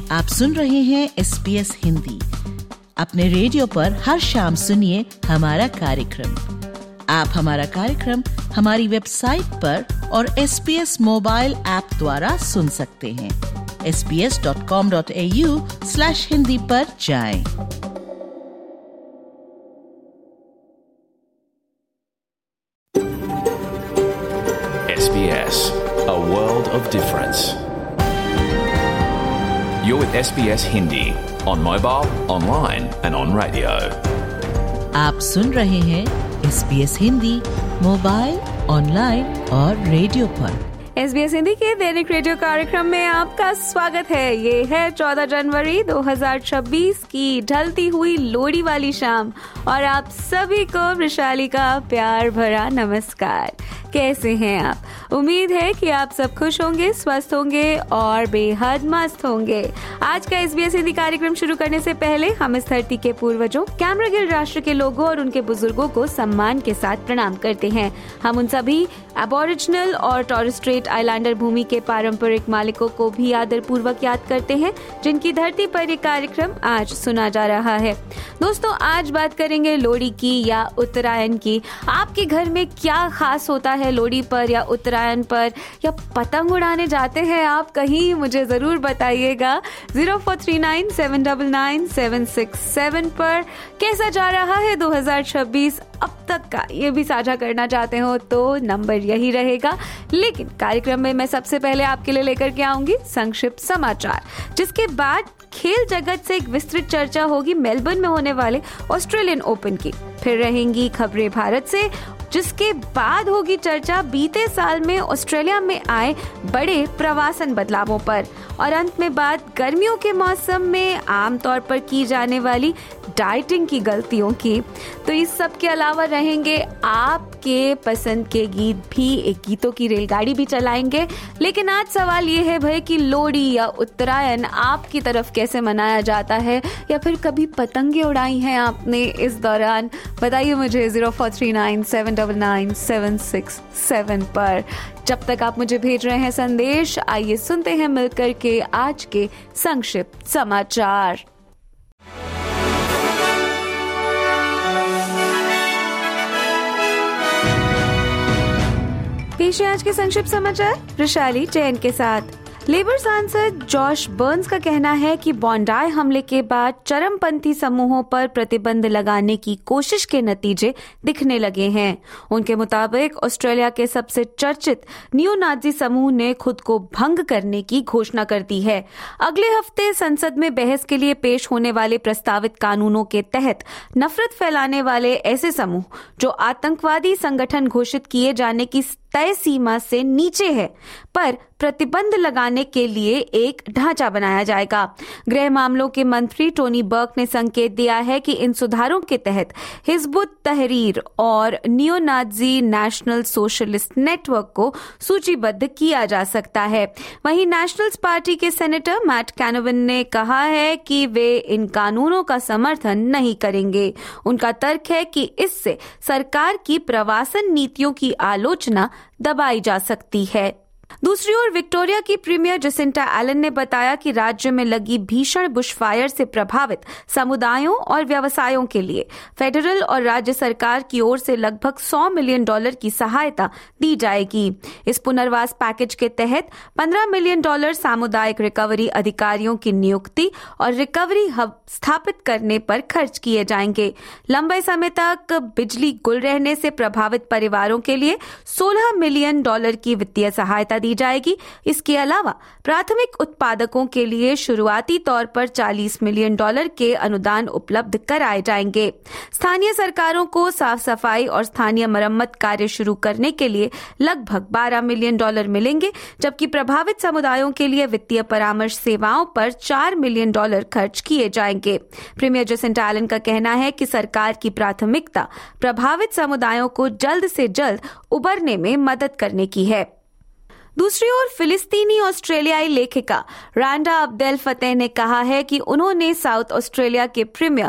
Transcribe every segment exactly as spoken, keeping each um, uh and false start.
आप सुन रहे हैं एस बी एस हिंदी। अपने रेडियो पर हर शाम सुनिए हमारा कार्यक्रम। आप हमारा कार्यक्रम हमारी वेबसाइट पर और S B S mobile app द्वारा सुन सकते हैं। S B S dot com dot A U slash Hindi पर जाएं। S B S, a world of difference. You're with S B S Hindi on mobile, online and on radio. आप सुन रहे हैं S B S Hindi mobile, online और radio पर। S B S Hindi के दैनिक रेडियो कार्यक्रम में आपका स्वागत है। ये है चौदह जनवरी दो हज़ार छब्बीस की ढलती हुई लोहड़ी वाली शाम और आप सभी को वृशाली का प्यार भरा नमस्कार। कैसे हैं आप? उम्मीद है कि आप सब खुश होंगे, स्वस्थ होंगे और बेहद मस्त होंगे। आज का एस बी एस हिंदी कार्यक्रम शुरू करने से पहले हम इस धरती के पूर्वजों, कैमरागिल राष्ट्र के लोगों और उनके बुजुर्गों को सम्मान के साथ प्रणाम करते हैं। हम उन सभी एबोरिजिनल और टॉरेस स्ट्रेट आइलैंडर भूमि के पारंपरिक मालिकों को भी आदर पूर्वक याद करते हैं, जिनकी धरती पर ये कार्यक्रम आज सुना जा रहा है। दोस्तों, आज बात करेंगे लोहड़ी की या उत्तरायण की। आपके घर में क्या खास होता है लोहड़ी पर या उत्तरायण पर, या पतंग उड़ाने जाते हैं आप कहीं? मुझे जरूर बताइएगा। Zero four three nine seven nine nine seven six seven पर कैसा जा रहा है दो हज़ार छब्बीस अब तक का, ये भी साझा करना चाहते हो तो नंबर यही रहेगा। लेकिन कार्यक्रम में मैं सबसे पहले आपके लिए लेकर के आऊंगी संक्षिप्त समाचार, जिसके बाद खेल जगत से एक विस्तृत चर्चा होगी मेलबर्न में होने वाले ऑस्ट्रेलियन ओपन की। फिर रहेंगी खबरें भारत से, जिसके बाद होगी चर्चा बीते साल में ऑस्ट्रेलिया में आए बड़े प्रवासन बदलावों पर, और अंत में बात गर्मियों के मौसम में आमतौर पर की जाने वाली डाइटिंग की गलतियों की। तो इस सब के अलावा रहेंगे आपके पसंद के गीत भी, एक गीतों की रेलगाड़ी भी चलाएंगे। लेकिन आज सवाल ये है भाई कि लोहड़ी या उत्तरायण आपकी तरफ कैसे मनाया जाता है, या फिर कभी पतंगे उड़ाई हैं आपने इस दौरान? बताइए मुझे zero four three nine seven nine nine seven six seven पर। जब तक आप मुझे भेज रहे हैं संदेश, आइए सुनते हैं मिलकर के आज के संक्षिप्त समाचार। पेश है आज के संक्षिप्त समाचार वृशाली जैन के साथ। लेबर सांसद जॉश बर्न्स का कहना है कि बॉन्डाई हमले के बाद चरमपंथी समूहों पर प्रतिबंध लगाने की कोशिश के नतीजे दिखने लगे हैं। उनके मुताबिक ऑस्ट्रेलिया के सबसे चर्चित नियो नाजी समूह ने खुद को भंग करने की घोषणा कर दी है। अगले हफ्ते संसद में बहस के लिए पेश होने वाले प्रस्तावित कानूनों के तहत नफरत फैलाने वाले ऐसे समूह जो आतंकवादी संगठन घोषित किए जाने की तय सीमा से नीचे है पर प्रतिबंध लगाने के लिए एक ढांचा बनाया जाएगा। गृह मामलों के मंत्री टोनी बर्क ने संकेत दिया है कि इन सुधारों के तहत हिजबुत तहरीर और neo Nazi national socialist network को सूचीबद्ध किया जा सकता है। वहीं नेशनल्स पार्टी के सेनेटर मैट कैनोवन ने कहा है कि वे इन कानूनों का समर्थन नहीं करेंगे। उनका तर्क है कि इससे सरकार की प्रवासन नीतियों की आलोचना दबाई जा सकती है। दूसरी ओर विक्टोरिया की प्रीमियर जसिंटा एलन ने बताया कि राज्य में लगी भीषण बुशफायर से प्रभावित समुदायों और व्यवसायों के लिए फेडरल और राज्य सरकार की ओर से लगभग सौ मिलियन डॉलर की सहायता दी जाएगी। इस पुनर्वास पैकेज के तहत पंद्रह मिलियन डॉलर सामुदायिक रिकवरी अधिकारियों की नियुक्ति और रिकवरी हब स्थापित करने पर खर्च किए जाएंगे। लंबे समय तक बिजली गुल रहने से प्रभावित परिवारों के लिए सोलह मिलियन डॉलर की वित्तीय सहायता दी जाएगी। इसके अलावा प्राथमिक उत्पादकों के लिए शुरुआती तौर पर चालीस मिलियन डॉलर के अनुदान उपलब्ध कराए जाएंगे। स्थानीय सरकारों को साफ सफाई और स्थानीय मरम्मत कार्य शुरू करने के लिए लगभग बारह मिलियन डॉलर मिलेंगे, जबकि प्रभावित समुदायों के लिए वित्तीय परामर्श सेवाओं पर चार मिलियन डॉलर खर्च किए जाएंगे। प्रीमियर जसिंटा एलन का कहना है कि सरकार की प्राथमिकता प्रभावित समुदायों को जल्द से जल्द उबरने में मदद करने की है। दूसरी ओर फिलिस्तीनी ऑस्ट्रेलियाई लेखिका रांडा अब्देल फतेह ने कहा है कि उन्होंने साउथ ऑस्ट्रेलिया के प्रीमियर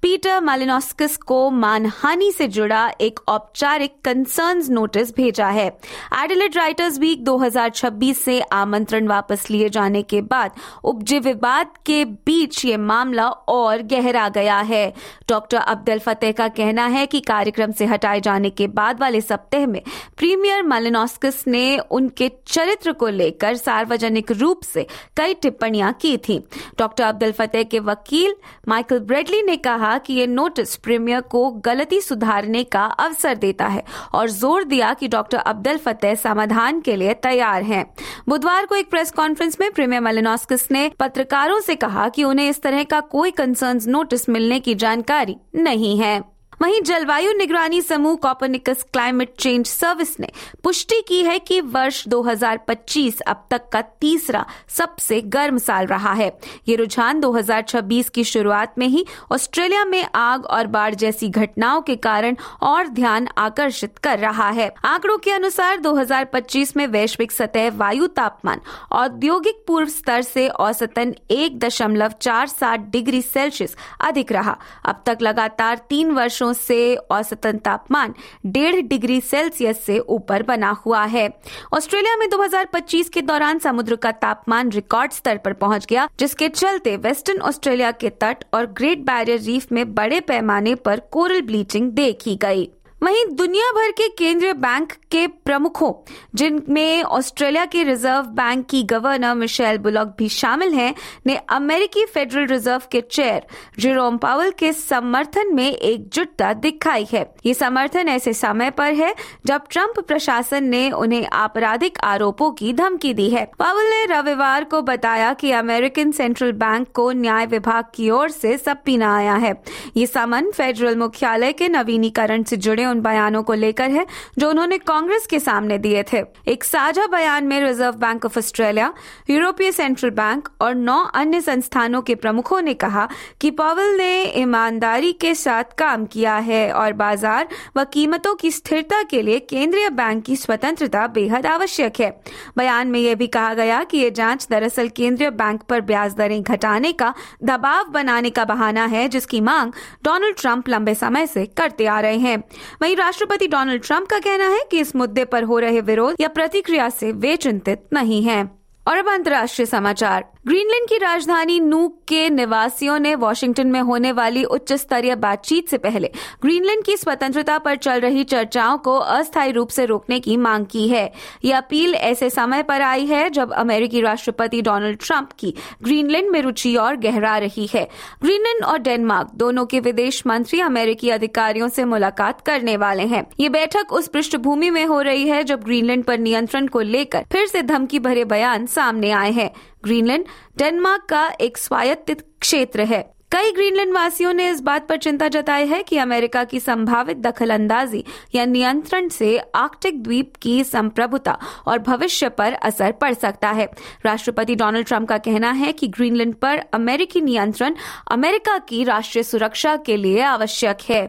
पीटर मालिनोस्किस को मानहानि से जुड़ा एक औपचारिक कंसर्न्स नोटिस भेजा है। एडिलेड राइटर्स वीक दो हज़ार छब्बीस से आमंत्रण वापस लिए जाने के बाद उपजे विवाद के बीच ये मामला और गहरा गया है। डॉक्टर अब्देल फतेह का कहना है कि कार्यक्रम से हटाए जाने के बाद वाले सप्ताह में प्रीमियर मालिनोस्किस ने उनके चरित्र को लेकर सार्वजनिक रूप से कई टिप्पणियां की थी। डॉक्टर अब्देल फतेह के वकील माइकल ब्रेडली ने कहा कि ये नोटिस प्रीमियर को गलती सुधारने का अवसर देता है और जोर दिया कि डॉक्टर अब्देल फतेह समाधान के लिए तैयार हैं। बुधवार को एक प्रेस कॉन्फ्रेंस में प्रीमियर मालिनोस्किस ने पत्रकारों से कहा कि उन्हें इस तरह का कोई कंसर्न्स नोटिस मिलने की जानकारी नहीं है। वहीं जलवायु निगरानी समूह कोपरनिकस क्लाइमेट चेंज सर्विस ने पुष्टि की है कि वर्ष दो हज़ार पच्चीस अब तक का तीसरा सबसे गर्म साल रहा है। ये रुझान दो हज़ार छब्बीस की शुरुआत में ही ऑस्ट्रेलिया में आग और बाढ़ जैसी घटनाओं के कारण और ध्यान आकर्षित कर रहा है। आंकड़ों के अनुसार दो हज़ार पच्चीस में वैश्विक सतह वायु तापमान औद्योगिक पूर्व स्तर से औसतन एक दशमलव चार सात डिग्री सेल्सियस अधिक रहा। अब तक लगातार तीन वर्षों से औसतन तापमान डेढ़ डिग्री सेल्सियस से ऊपर बना हुआ है। ऑस्ट्रेलिया में दो हज़ार पच्चीस के दौरान समुद्र का तापमान रिकॉर्ड स्तर पर पहुंच गया, जिसके चलते वेस्टर्न ऑस्ट्रेलिया के तट और ग्रेट बैरियर रीफ में बड़े पैमाने पर कोरल ब्लीचिंग देखी गई। वहीं दुनिया भर के केंद्रीय बैंक के प्रमुखों, जिनमें ऑस्ट्रेलिया के रिजर्व बैंक की गवर्नर मिशेल बुलॉक भी शामिल हैं, ने अमेरिकी फेडरल रिजर्व के चेयर जेरोम पावेल के समर्थन में एकजुटता दिखाई है। ये समर्थन ऐसे समय पर है जब ट्रंप प्रशासन ने उन्हें आपराधिक आरोपों की धमकी दी है। पावेल ने रविवार को बताया कि अमेरिकन सेंट्रल बैंक को न्याय विभाग की ओर से सबीना आया है। ये समन फेडरल मुख्यालय के नवीनीकरण से जुड़े उन बयानों को लेकर है जो उन्होंने कांग्रेस के सामने दिए थे। एक साझा बयान में रिजर्व बैंक ऑफ ऑस्ट्रेलिया, यूरोपीय सेंट्रल बैंक और नौ अन्य संस्थानों के प्रमुखों ने कहा कि पावेल ने ईमानदारी के साथ काम किया है और बाजार व कीमतों की स्थिरता के लिए केंद्रीय बैंक की स्वतंत्रता बेहद आवश्यक है। बयान में यह भी कहा गया कि यह जांच दरअसल केंद्रीय बैंक पर ब्याज दरें घटाने का दबाव बनाने का बहाना है, जिसकी मांग डोनाल्ड ट्रंप लंबे समय से करते आ रहे हैं। वहीं राष्ट्रपति डोनाल्ड ट्रंप का कहना है कि इस मुद्दे पर हो रहे विरोध या प्रतिक्रिया से वे चिंतित नहीं हैं। और अब अंतर्राष्ट्रीय समाचार। ग्रीनलैंड की राजधानी नूक के निवासियों ने वॉशिंगटन में होने वाली उच्च स्तरीय बातचीत से पहले ग्रीनलैंड की स्वतंत्रता पर चल रही चर्चाओं को अस्थायी रूप से रोकने की मांग की है। यह अपील ऐसे समय पर आई है जब अमेरिकी राष्ट्रपति डोनाल्ड ट्रंप की ग्रीनलैंड में रुचि और गहरा रही है। ग्रीनलैंड और डेनमार्क दोनों के विदेश मंत्री अमेरिकी अधिकारियों से मुलाकात करने वाले हैं। ये बैठक उस पृष्ठभूमि में हो रही है जब ग्रीनलैंड पर नियंत्रण को लेकर फिर से धमकी भरे बयान सामने आए हैं। ग्रीनलैंड डेनमार्क का एक स्वायत्त क्षेत्र है। कई ग्रीनलैंड वासियों ने इस बात पर चिंता जताई है कि अमेरिका की संभावित दखलंदाजी या नियंत्रण से आर्कटिक द्वीप की संप्रभुता और भविष्य पर असर पड़ सकता है। राष्ट्रपति डोनाल्ड ट्रंप का कहना है कि ग्रीनलैंड पर अमेरिकी नियंत्रण अमेरिका की राष्ट्रीय सुरक्षा के लिए आवश्यक है।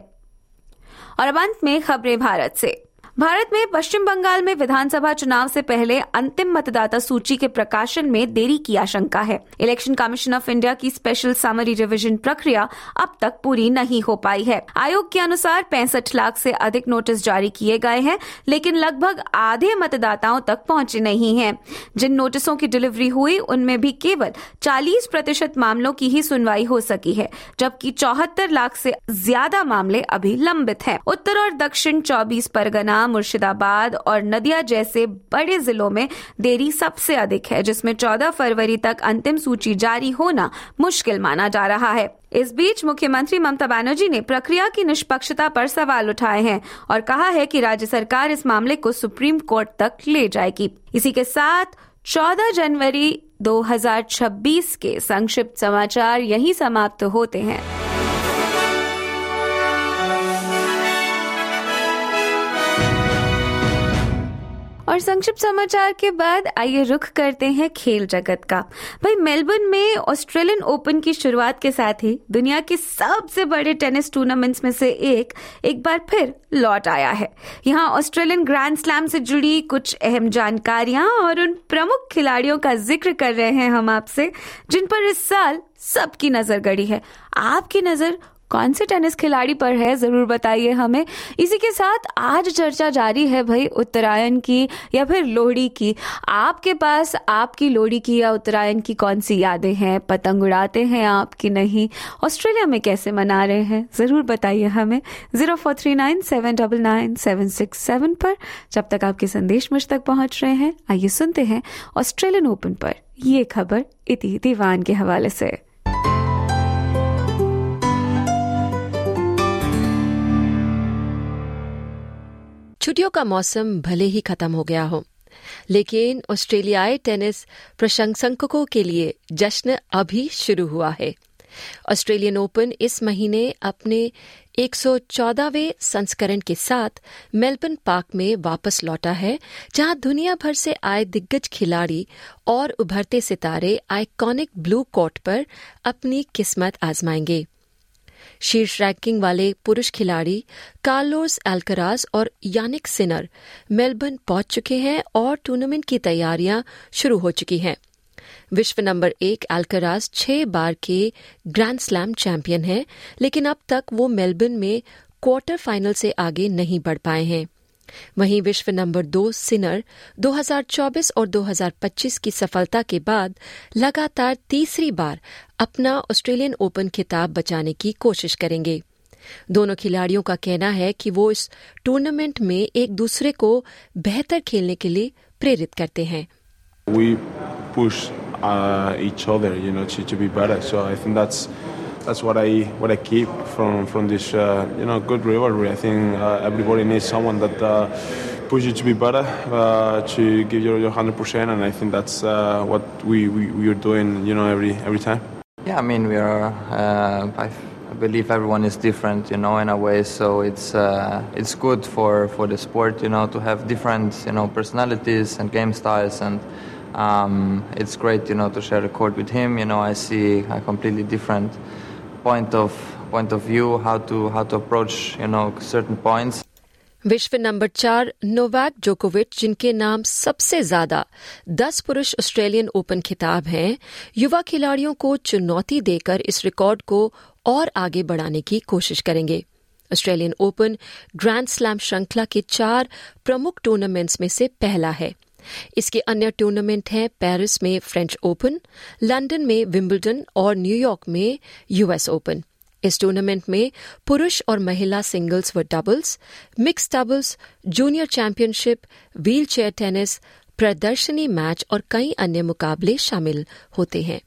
और अब अंत में खबरें भारत से। भारत में पश्चिम बंगाल में विधानसभा चुनाव से पहले अंतिम मतदाता सूची के प्रकाशन में देरी की आशंका है। इलेक्शन कमीशन ऑफ इंडिया की स्पेशल समरी रिवीजन प्रक्रिया अब तक पूरी नहीं हो पाई है। आयोग के अनुसार पैंसठ लाख से अधिक नोटिस जारी किए गए हैं, लेकिन लगभग आधे मतदाताओं तक पहुंचे नहीं हैं। जिन नोटिसों की डिलीवरी हुई उनमें भी केवल चालीस प्रतिशत मामलों की ही सुनवाई हो सकी है, जबकि चौहत्तर लाख से ज्यादा मामले अभी लंबित हैं। उत्तर और दक्षिण चौबीस परगना, मुर्शिदाबाद और नदिया जैसे बड़े जिलों में देरी सबसे अधिक है, जिसमें चौदह फरवरी तक अंतिम सूची जारी होना मुश्किल माना जा रहा है। इस बीच मुख्यमंत्री ममता बनर्जी ने प्रक्रिया की निष्पक्षता पर सवाल उठाए हैं और कहा है कि राज्य सरकार इस मामले को सुप्रीम कोर्ट तक ले जाएगी। इसी के साथ चौदह जनवरी दो हज़ार छब्बीस के संक्षिप्त समाचार यहीं समाप्त होते हैं। और संक्षिप्त समाचार के बाद आइए रुख करते हैं खेल जगत का। भाई, मेलबर्न में ऑस्ट्रेलियन ओपन की शुरुआत के साथ ही दुनिया के सबसे बड़े टेनिस टूर्नामेंट्स में से एक एक बार फिर लौट आया है। यहाँ ऑस्ट्रेलियन ग्रैंड स्लैम से जुड़ी कुछ अहम जानकारियां और उन प्रमुख खिलाड़ियों का जिक्र कर रहे हैं हम आपसे, जिन पर इस साल सबकी नजर गड़ी है। आपकी नजर कौन से टेनिस खिलाड़ी पर है, जरूर बताइए हमें। इसी के साथ आज चर्चा जारी है भाई उत्तरायण की या फिर लोहड़ी की। आपके पास आपकी लोहड़ी की या उत्तरायण की कौन सी यादें हैं? पतंग उड़ाते हैं आप कि नहीं? ऑस्ट्रेलिया में कैसे मना रहे हैं, जरूर बताइए हमें zero four three nine seven double nine seven six seven पर। जब तक आपके संदेश मुझ तक पहुंच रहे हैं, आइए सुनते हैं ऑस्ट्रेलियन ओपन पर ये खबर इति दीवान के हवाले से। छुट्टियों का मौसम भले ही खत्म हो गया हो, लेकिन ऑस्ट्रेलियाई टेनिस प्रशंसकों के लिए जश्न अभी शुरू हुआ है। ऑस्ट्रेलियन ओपन इस महीने अपने एक सौ चौदहवें संस्करण के साथ मेलबर्न पार्क में वापस लौटा है, जहां दुनिया भर से आए दिग्गज खिलाड़ी और उभरते सितारे आइकॉनिक ब्लू कोर्ट पर अपनी किस्मत आजमाएंगे। शीर्ष रैंकिंग वाले पुरुष खिलाड़ी कार्लोस अल्कराज और यानिक सिनर मेलबर्न पहुंच चुके हैं और टूर्नामेंट की तैयारियां शुरू हो चुकी हैं। विश्व नंबर एक अल्कराज छह बार के ग्रैंड स्लैम चैंपियन हैं, लेकिन अब तक वो मेलबर्न में क्वार्टर फाइनल से आगे नहीं बढ़ पाए हैं। वहीं विश्व नंबर दो सिनर दो हज़ार चौबीस और दो हज़ार पच्चीस की सफलता के बाद लगातार तीसरी बार अपना ऑस्ट्रेलियन ओपन खिताब बचाने की कोशिश करेंगे। दोनों खिलाड़ियों का कहना है कि वो इस टूर्नामेंट में एक दूसरे को बेहतर खेलने के लिए प्रेरित करते हैं। We push uh, each other, you know, to, to be better. So I think that's that's what I what I keep from from this uh, you know good rivalry. I think uh, everybody needs someone that uh, push you to be better, uh, to give you your hundred percent, and I think that's uh, what we, we we are doing, you know, every every time. Yeah, I mean we are. Uh, I, I believe everyone is different, you know, in a way. So it's uh, it's good for for the sport, you know, to have different, you know, personalities and game styles and. Um, it's great, you know, to share a court with him. You know, I see a completely different point of point of view, how to how to approach, you know, certain points. विश्व number चार Novak जोकोविच, जिनके नाम सबसे ज्यादा दस पुरुष Australian open खिताब हैं, युवा खिलाड़ियों को चुनौती देकर इस रिकॉर्ड को और आगे बढ़ाने की कोशिश करेंगे। ऑस्ट्रेलियन ओपन ग्रैंड स्लैम श्रृंखला के चार प्रमुख टूर्नामेंट्स में से पहला है। इसके अन्य टूर्नामेंट हैं पेरिस में फ्रेंच ओपन, लंदन में विंबलडन और न्यूयॉर्क में यूएस ओपन। इस टूर्नामेंट में पुरुष और महिला सिंगल्स व doubles, mix doubles, junior championship, wheel chair tennis, प्रदर्शनी मैच और कई अन्य मुकाबले शामिल होते हैं।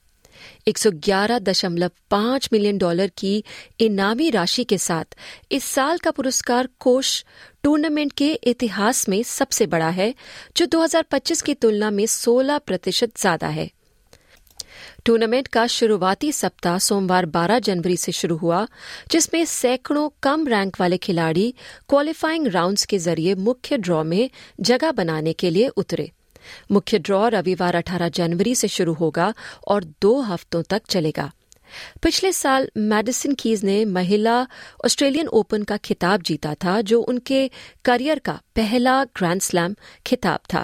एक सौ ग्यारह दशमलव पाँच मिलियन डॉलर की इनामी राशि के साथ इस साल का पुरस्कार कोष टूर्नामेंट के इतिहास में सबसे बड़ा है, जो दो हज़ार पच्चीस की तुलना में सोलह प्रतिशत ज्यादा है। टूर्नामेंट का शुरुआती सप्ताह सोमवार बारह जनवरी से शुरू हुआ, जिसमें सैकड़ों कम रैंक वाले खिलाड़ी क्वालिफाइंग राउंड्स के जरिए मुख्य ड्रॉ में जगह बनाने के लिए उतरे। मुख्य ड्रॉ रविवार अठारह जनवरी से शुरू होगा और दो हफ्तों तक चलेगा। पिछले साल मैडिसन कीज ने महिला ऑस्ट्रेलियन ओपन का खिताब जीता था, जो उनके करियर का पहला ग्रैंड स्लैम खिताब था।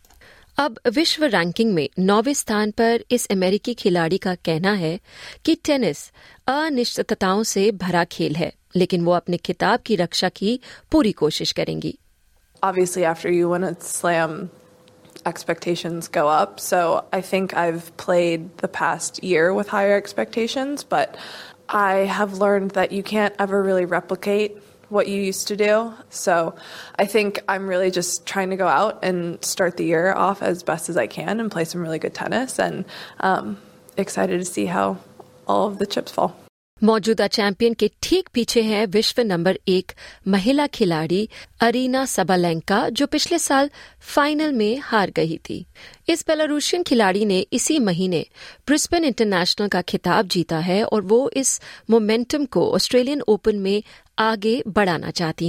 अब विश्व रैंकिंग में नौवें स्थान पर इस अमेरिकी खिलाड़ी का कहना है कि टेनिस अनिश्चितताओं से भरा खेल है, लेकिन वो अपने खिताब की रक्षा की पूरी कोशिश करेंगी। Obviously, after you win a slam, expectations go up. So I think I've played the past year with higher expectations, but I have learned that you can't ever really replicate what you used to do. So I think I'm really just trying to go out and start the year off as best as I can and play some really good tennis, and um, excited to see how all of the chips fall. मौजूदा champion के ठीक पीछे है विश्व number एक महिला खिलाड़ी arena Sabalenka, जो पिछले साल फाइनल में हार गई थी। इस बेलारूशियन खिलाड़ी ने इसी महीने ब्रिस्बेन इंटरनेशनल का खिताब जीता है और वो इस मोमेंटम को ऑस्ट्रेलियन ओपन में आगे बढ़ाना चाहती हैं।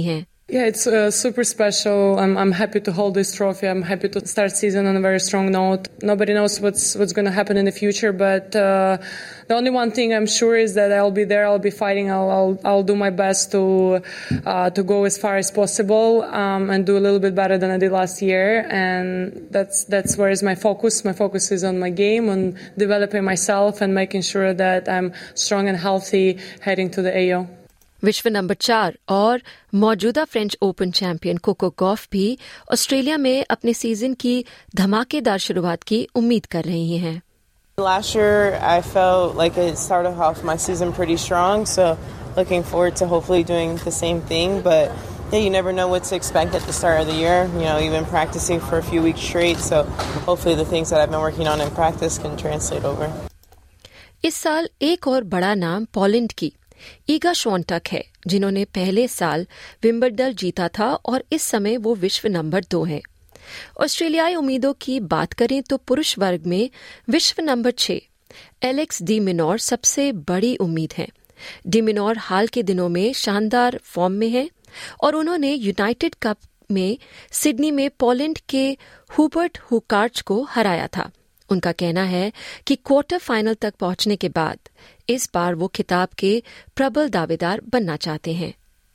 Yeah, it's uh, super special. I'm I'm happy to hold this trophy. I'm happy to start season on a very strong note. Nobody knows what's what's going to happen in the future, but uh, the only one thing I'm sure is that I'll be there. I'll be fighting. I'll I'll, I'll do my best to uh, to go as far as possible um, and do a little bit better than I did last year. And that's that's where is my focus. My focus is on my game, on developing myself, and making sure that I'm strong and healthy heading to the A O. विश्व number चार और मौजूदा French open champion Coco Gauff भी Australia में अपने season की धमाकेदार शुरुआत की उम्मीद कर रही हैं। Last year I felt like it started off my season pretty strong, so looking forward to hopefully doing the same thing, but yeah, you never know what to expect at the start of the year. You know, you've been practicing for a few weeks straight, so hopefully the things that I've been working on in practice can translate over. इस साल एक और बड़ा नाम Poland की ईगा श्वोंटेक है, जिन्होंने पहले साल विंबलडन जीता था और इस समय वो विश्व नंबर दो हैं। ऑस्ट्रेलियाई उम्मीदों की बात करें तो पुरुष वर्ग में विश्व नंबर छह एलेक्स डी मिनोर सबसे बड़ी उम्मीद है। डी मिनोर हाल के दिनों में शानदार फॉर्म में है और उन्होंने यूनाइटेड कप में सिडनी में पोलैंड के हुबर्ट हुकार्च को हराया था। उनका कहना है कि क्वार्टर फाइनल तक पहुंचने के बाद इस बार वो खिताब के प्रबल दावेदार बनना चाहते हैं।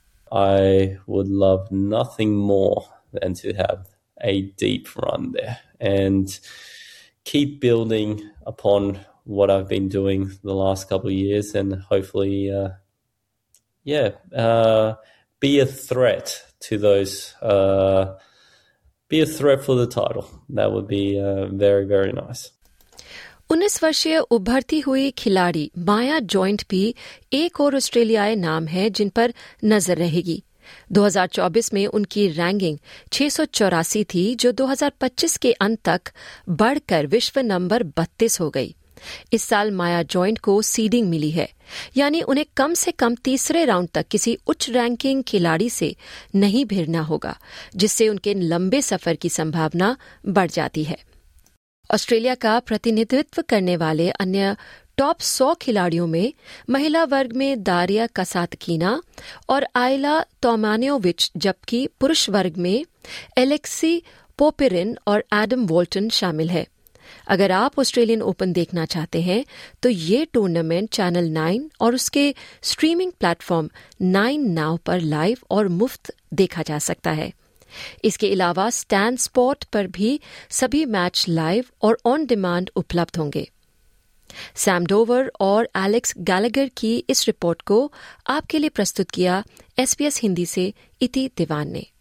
I would love nothing more than to have a deep run there and keep building upon what I've been doing the last couple of years and hopefully, uh, yeah, uh, be a threat to those, uh, be a threat for the title. That would be uh, very, very nice. उन्नीस वर्षीय उभरती हुई खिलाड़ी माया joint भी एक और ऑस्ट्रेलियाई नाम है जिन पर नजर रहेगी। दो हज़ार चौबीस में उनकी रैंकिंग छह सौ चौरासी थी, जो दो हज़ार पच्चीस के अंत तक बढ़कर विश्व नंबर बत्तीस हो गई। इस साल माया जॉइंट को सीडिंग मिली है, यानी उन्हें कम से कम तीसरे राउंड तक किसी उच्च रैंकिंग खिलाड़ी से नहीं भिड़ना होगा, जिससे उनके लंबे सफर की संभावना बढ़ जाती है। ऑस्ट्रेलिया का प्रतिनिधित्व करने वाले अन्य टॉप सौ खिलाड़ियों में महिला वर्ग में दारिया कासातकीना और आयला तोमानियोविच, जबकि पुरुष वर्ग में एलेक्सी पोपिरिन और एडम वोल्टन शामिल है। अगर आप ऑस्ट्रेलियन ओपन देखना चाहते हैं तो ये टूर्नामेंट चैनल नाइन और उसके स्ट्रीमिंग प्लेटफॉर्म नाइन नाउ पर लाइव और मुफ्त देखा जा सकता है। इसके अलावा स्टैन स्पॉट पर भी सभी मैच लाइव और ऑन डिमांड उपलब्ध होंगे। सैम डोवर और एलेक्स गैलेगर की इस रिपोर्ट को आपके लिए प्रस्तुत किया एसबीएस हिंदी से इति दीवान ने।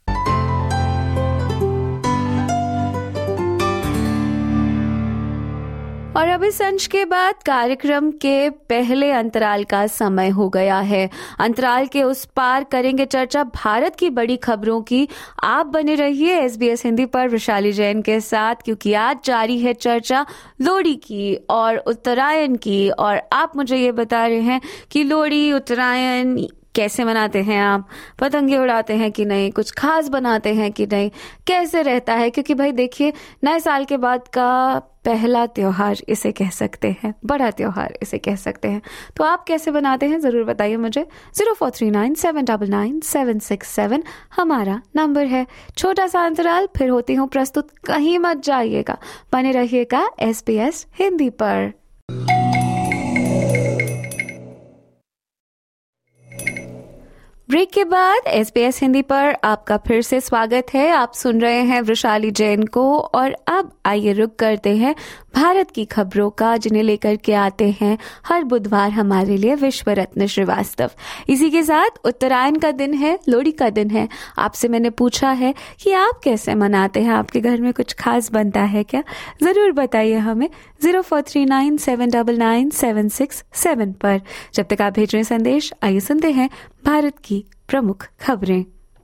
और अब इस अंश के बाद कार्यक्रम के पहले अंतराल का समय हो गया है। अंतराल के उस पार करेंगे चर्चा भारत की बड़ी खबरों की। आप बने रहिए एसबीएस हिंदी पर वैशाली जैन के साथ, क्योंकि आज जारी है चर्चा लोहड़ी की और उत्तरायण की। और आप मुझे ये बता रहे हैं कि लोहड़ी उत्तरायण कैसे मनाते हैं आप, पतंगे उड़ाते हैं कि नहीं, कुछ खास बनाते हैं कि नहीं, कैसे रहता है? क्योंकि भाई देखिए, नए साल के बाद का पहला त्योहार इसे कह सकते हैं, बड़ा त्योहार इसे कह सकते हैं। तो आप कैसे बनाते हैं जरूर बताइए मुझे। Zero four three nine seven double nine seven six seven हमारा नंबर है। छोटा सा अंतराल, फिर होती हूँ प्रस्तुत, कहीं मत जाइएगा, बने रहिएगा एसबीएस हिंदी पर। ब्रेक के बाद एसबीएस हिंदी पर आपका फिर से स्वागत है। आप सुन रहे हैं वैशाली जैन को और अब आइए रुक करते हैं भारत की खबरों का, जिन्हें लेकर के आते हैं हर बुधवार हमारे लिए विश्व रत्न श्रीवास्तव। इसी के साथ उत्तरायण का दिन है, लोहड़ी का दिन है। आपसे मैंने पूछा है कि आप कैसे मनाते हैं, आपके घर में कुछ खास बनता है क्या? जरूर बताइए हमें zero four three nine seven double nine seven six seven पर। जब तक आप भेज रहे संदेश, आइए सुनते हैं भारत की प्रमुख खबरें।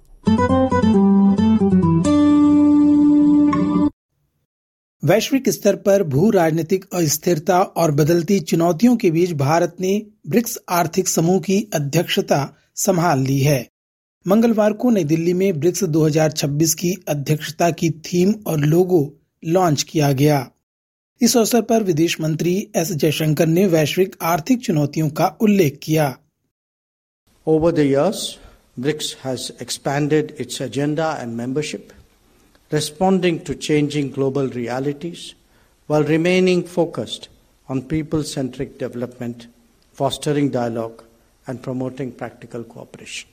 वैश्विक स्तर पर भू राजनीतिक अस्थिरता और बदलती चुनौतियों के बीच भारत ने ब्रिक्स आर्थिक समूह की अध्यक्षता संभाल ली है। मंगलवार को नई दिल्ली में ब्रिक्स दो हज़ार छब्बीस की अध्यक्षता की थीम और लोगो लॉन्च किया गया। इस अवसर पर विदेश मंत्री एस जयशंकर ने वैश्विक आर्थिक चुनौतियों का उल्लेख किया। Over the years, BRICS has expanded its agenda and membership, responding to changing global realities while remaining focused on people-centric development, fostering dialogue, and promoting practical cooperation.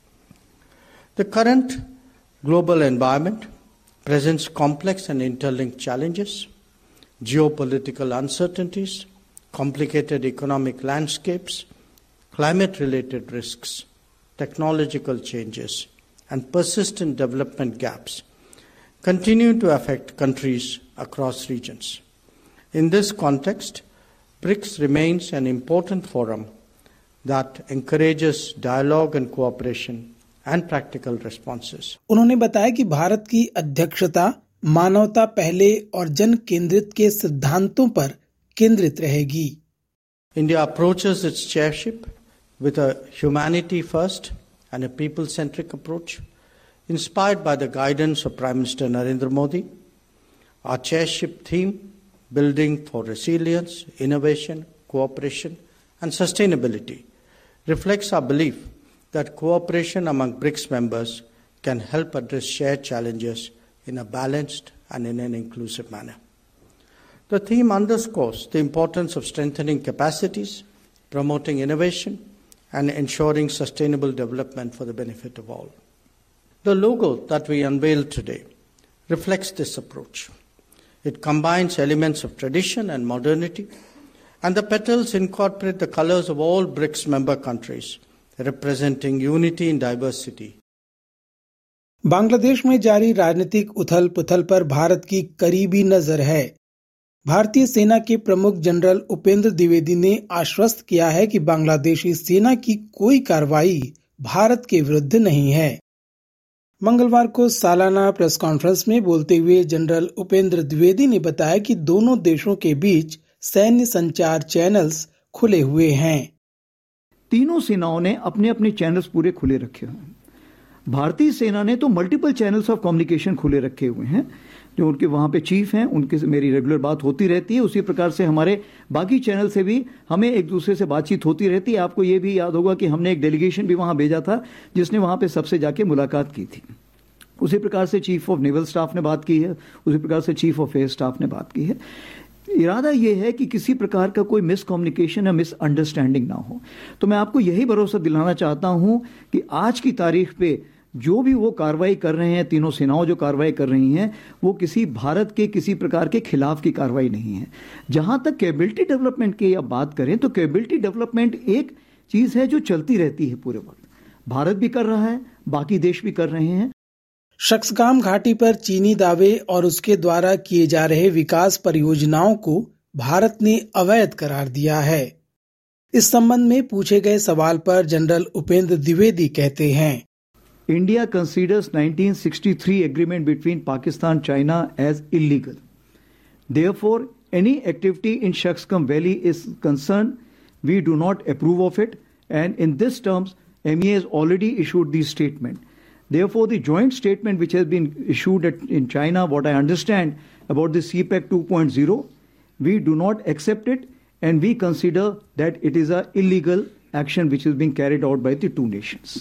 The current global environment presents complex and interlinked challenges, geopolitical uncertainties, complicated economic landscapes, climate-related risks, technological changes, and persistent development gaps continue to affect countries across regions. In this context, BRICS remains an important forum that encourages dialogue and cooperation and practical responses. उन्होंने बताया कि भारत की अध्यक्षता मानवता पहले और जन केंद्रित के सिद्धांतों पर केंद्रित रहेगी. India approaches its chairship with a humanity first and a people-centric approach, inspired by the guidance of Prime Minister Narendra Modi. Our chairship theme, Building for Resilience, Innovation, Cooperation and Sustainability, reflects our belief that cooperation among BRICS members can help address shared challenges in a balanced and in an inclusive manner. The theme underscores the importance of strengthening capacities, promoting innovation, and ensuring sustainable development for the benefit of all. The logo that we unveiled today reflects this approach. It combines elements of tradition and modernity, and the petals incorporate the colors of all BRICS member countries, representing unity in diversity. Bangladesh में जारी राजनीतिक उथल-पुथल पर भारत की करीबी नजर है. भारतीय सेना के प्रमुख जनरल उपेंद्र द्विवेदी ने आश्वस्त किया है कि बांग्लादेशी सेना की कोई कार्रवाई भारत के विरुद्ध नहीं है. मंगलवार को सालाना प्रेस कॉन्फ्रेंस में बोलते हुए जनरल उपेंद्र द्विवेदी ने बताया कि दोनों देशों के बीच सैन्य संचार चैनल्स खुले हुए हैं. तीनों सेनाओं ने अपने अपने चैनल्स पूरे खुले रखे हुए हैं. भारतीय सेना ने तो मल्टीपल चैनल्स ऑफ कम्युनिकेशन खुले रखे हुए हैं. जो उनके वहां पे चीफ हैं उनके से मेरी रेगुलर बात होती रहती है. उसी प्रकार से हमारे बाकी चैनल से भी हमें एक दूसरे से बातचीत होती रहती है. आपको ये भी याद होगा कि हमने एक डेलीगेशन भी वहां भेजा था जिसने वहां पे सबसे जाके मुलाकात की थी. उसी प्रकार से चीफ ऑफ नेवल स्टाफ ने बात की है. उसी प्रकार से चीफ ऑफ एयर स्टाफ ने बात की है. इरादा यह है कि किसी प्रकार का कोई मिसकम्युनिकेशन या मिसअंडरस्टैंडिंग ना हो. तो मैं आपको यही भरोसा दिलाना चाहता हूं कि आज की तारीख पे जो भी वो कार्रवाई कर रहे हैं, तीनों सेनाओं जो कार्रवाई कर रही हैं, वो किसी भारत के किसी प्रकार के खिलाफ की कार्रवाई नहीं है. जहां तक कैपेबिलिटी डेवलपमेंट की अब बात करें तो कैपेबिलिटी डेवलपमेंट एक चीज है जो चलती रहती है पूरे वक्त. भारत भी कर रहा है, बाकी देश भी कर रहे हैं. शक्सगाम घाटी पर चीनी दावे और उसके द्वारा किए जा रहे विकास परियोजनाओं को भारत ने अवैध करार दिया है. इस संबंध में पूछे गए सवाल पर जनरल उपेंद्र द्विवेदी कहते हैं, India considers nineteen sixty-three agreement between Pakistan China as illegal. Therefore, any activity in Shaksgam Valley is concerned, we do not approve of it, and in this terms, M E A has already issued the statement. Therefore, the joint statement which has been issued at, in China, what I understand about the C PAC two point oh, we do not accept it, and we consider that it is an illegal action which is being carried out by the two nations.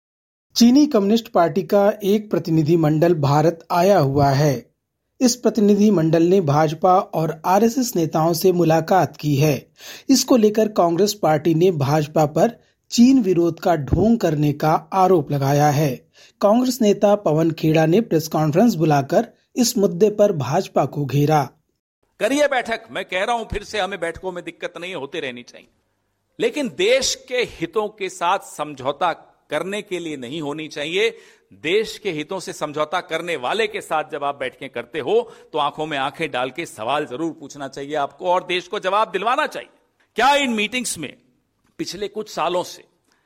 चीनी communist party का एक प्रतिनिधि मंडल भारत आया हुआ है. इस प्रतिनिधि मंडल ने भाजपा और आर एस एस नेताओं से मुलाकात की है. इसको लेकर कांग्रेस पार्टी ने भाजपा पर चीन विरोध का ढोंग करने का आरोप लगाया है. कांग्रेस नेता पवन खेड़ा ने प्रेस कॉन्फ्रेंस बुलाकर इस मुद्दे पर भाजपा को घेरा. करिए बैठक. मैं कह रहा हूं फिर से, हमें बैठकों में दिक्कत नहीं होती रहनी चाहिए, लेकिन देश के हितों के साथ समझौता करने के लिए नहीं होनी चाहिए. देश के हितों से समझौता करने वाले के साथ जब आप बैठकें करते हो तो आंखों में आंखें डाल के सवाल जरूर पूछना चाहिए आपको और देश को जवाब दिलवाना चाहिए. क्या इन मीटिंग्स में पिछले कुछ सालों से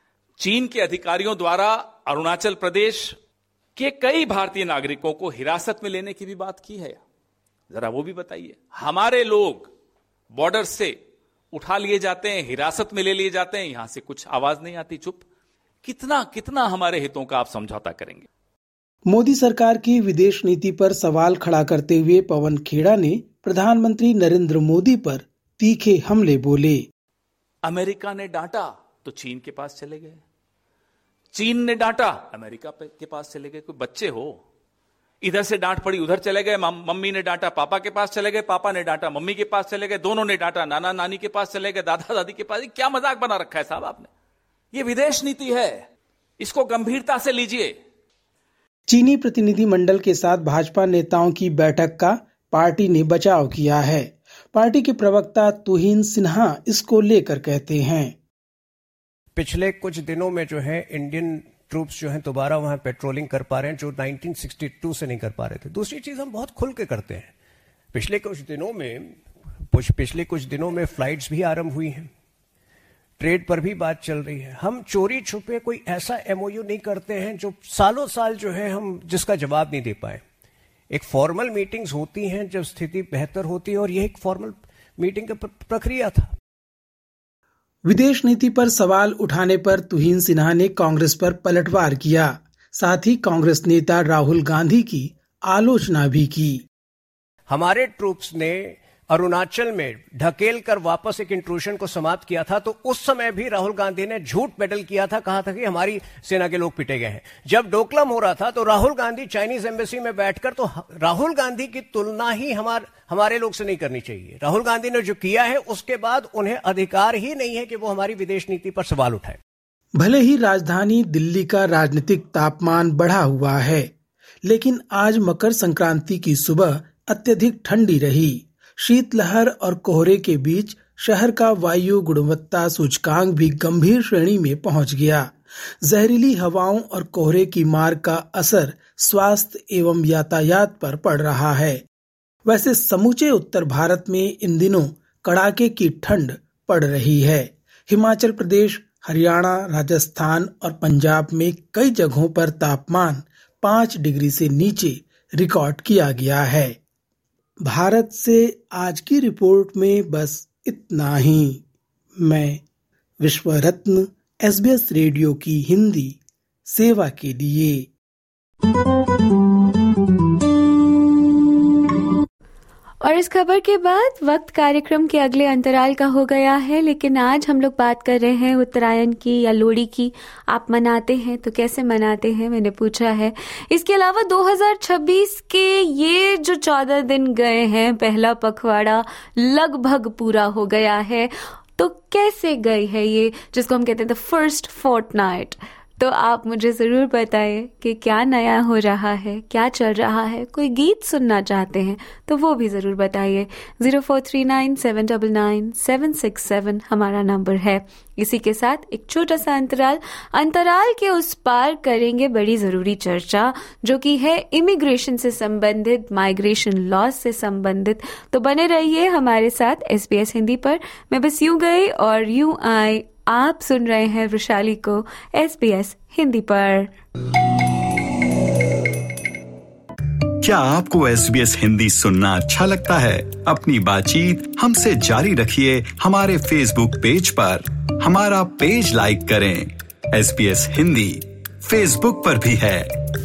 चीन के अधिकारियों द्वारा अरुणाचल प्रदेश के कई भारतीय नागरिकों को हिरासत में लेने की भी बात की है? जरा वो भी बताइए. हमारे लोग बॉर्डर से उठा लिए जाते हैं, हिरासत में ले लिए जाते हैं, यहां से कुछ आवाज नहीं आती, चुप. कितना कितना हमारे हितों का आप समझौता करेंगे? मोदी सरकार की विदेश नीति पर सवाल खड़ा करते हुए पवन खेड़ा ने प्रधानमंत्री नरेंद्र मोदी पर तीखे हमले बोले. अमेरिका ने डांटा तो चीन के पास चले गए. चीन ने डांटा, अमेरिका के पास चले गए। कोई बच्चे हो, इधर से डांट पड़ी उधर चले गए, मम्मी ने डांटा पापा के पास चले गए, पापा ने डांटा मम्मी के पास चले गए, दोनों ने डांटा नाना नानी के पास चले गए, दादा दादी के पास। क्या मजाक बना रखा है साहब आपने? ये विदेश नीति है, इसको गंभीरता से लीजिए। चीनी प्रतिनिधि मंडल के साथ भाजपा नेताओं की बैठक का पार्टी ने बचाव किया है। पार्टी के प्रवक्ता तुहिन सिन्हा इसको लेकर कहते हैं, पिछले कुछ दिनों में जो है इंडियन ट्रूप्स जो हैं दोबारा वहां पेट्रोलिंग कर पा रहे हैं, जो उन्नीस सौ बासठ से नहीं कर पा रहे थे। दूसरी चीज, हम बहुत खुल के करते हैं। पिछले कुछ दिनों में पिछले कुछ दिनों में फ्लाइट्स भी आरंभ हुई हैं, ट्रेड पर भी बात चल रही है। हम चोरी छुपे कोई ऐसा एमओयू नहीं करते हैं जो सालों साल जो है हम जिसका जवाब नहीं दे पाए। एक फॉर्मल मीटिंग्स होती हैं जब स्थिति बेहतर होती है, और यह एक फॉर्मल मीटिंग का प्रक्रिया था। विदेश नीति पर सवाल उठाने पर तुहिन सिन्हा ने कांग्रेस पर पलटवार किया। साथ ही कांग्रेस नेता राहुल गांधी की आलोचना भी की। हमारे ट्रूप्स ने अरुणाचल में ढकेल कर वापस एक इंट्रूशन को समाप्त किया था, तो उस समय भी राहुल गांधी ने झूठ पेडल किया था, कहा था कि हमारी सेना के लोग पिटे गए हैं। जब डोकलाम हो रहा था तो राहुल गांधी चाइनीज एम्बेसी में बैठकर, तो राहुल गांधी की तुलना ही हमार, हमारे लोग से नहीं करनी चाहिए। राहुल गांधी ने जो किया है उसके बाद उन्हें अधिकार ही नहीं है कि वो हमारी विदेश नीति पर सवाल उठाए। भले ही राजधानी दिल्ली का राजनीतिक तापमान बढ़ा हुआ है, लेकिन आज मकर संक्रांति की सुबह अत्यधिक ठंडी रही। शीतलहर और कोहरे के बीच शहर का वायु गुणवत्ता सूचकांक भी गंभीर श्रेणी में पहुंच गया। जहरीली हवाओं और कोहरे की मार का असर स्वास्थ्य एवं यातायात पर पड़ रहा है। वैसे समूचे उत्तर भारत में इन दिनों कड़ाके की ठंड पड़ रही है। हिमाचल प्रदेश, हरियाणा, राजस्थान और पंजाब में कई जगहों पर तापमान पाँच डिग्री से नीचे रिकॉर्ड किया गया है। भारत से आज की रिपोर्ट में बस इतना ही। मैं विश्व रत्न एसबीएस रेडियो की हिंदी सेवा के लिए। और इस खबर के बाद वक्त कार्यक्रम के अगले अंतराल का हो गया है, लेकिन आज हम लोग बात कर रहे हैं उत्तरायण की या लोहड़ी की। आप मनाते हैं तो कैसे मनाते हैं, मैंने पूछा है। इसके अलावा दो हज़ार छब्बीस के ये जो चौदह दिन गए हैं, पहला पखवाड़ा लगभग पूरा हो गया है, तो कैसे गई है ये, जिसको हम कहते हैं द फर्स्ट फोर्टनाइट। तो आप मुझे ज़रूर बताइए कि क्या नया हो रहा है, क्या चल रहा है। कोई गीत सुनना चाहते हैं तो वो भी ज़रूर बताइए। Zero four three nine seven double nine seven six seven हमारा नंबर है। इसी के साथ एक छोटा सा अंतराल अंतराल के उस पार करेंगे बड़ी ज़रूरी चर्चा, जो कि है इमिग्रेशन से संबंधित, माइग्रेशन लॉज से संबंधित। तो बने रहिए हमारे साथ एसबीएस हिंदी पर। मैं बस यूं गई और यूं आई। आप सुन रहे हैं वृशाली को एसबीएस हिंदी पर। क्या आपको एसबीएस हिंदी सुनना अच्छा लगता है? अपनी बातचीत हमसे जारी रखिए हमारे फेसबुक पेज पर। हमारा पेज लाइक करें। एसबीएस हिंदी फेसबुक पर भी है।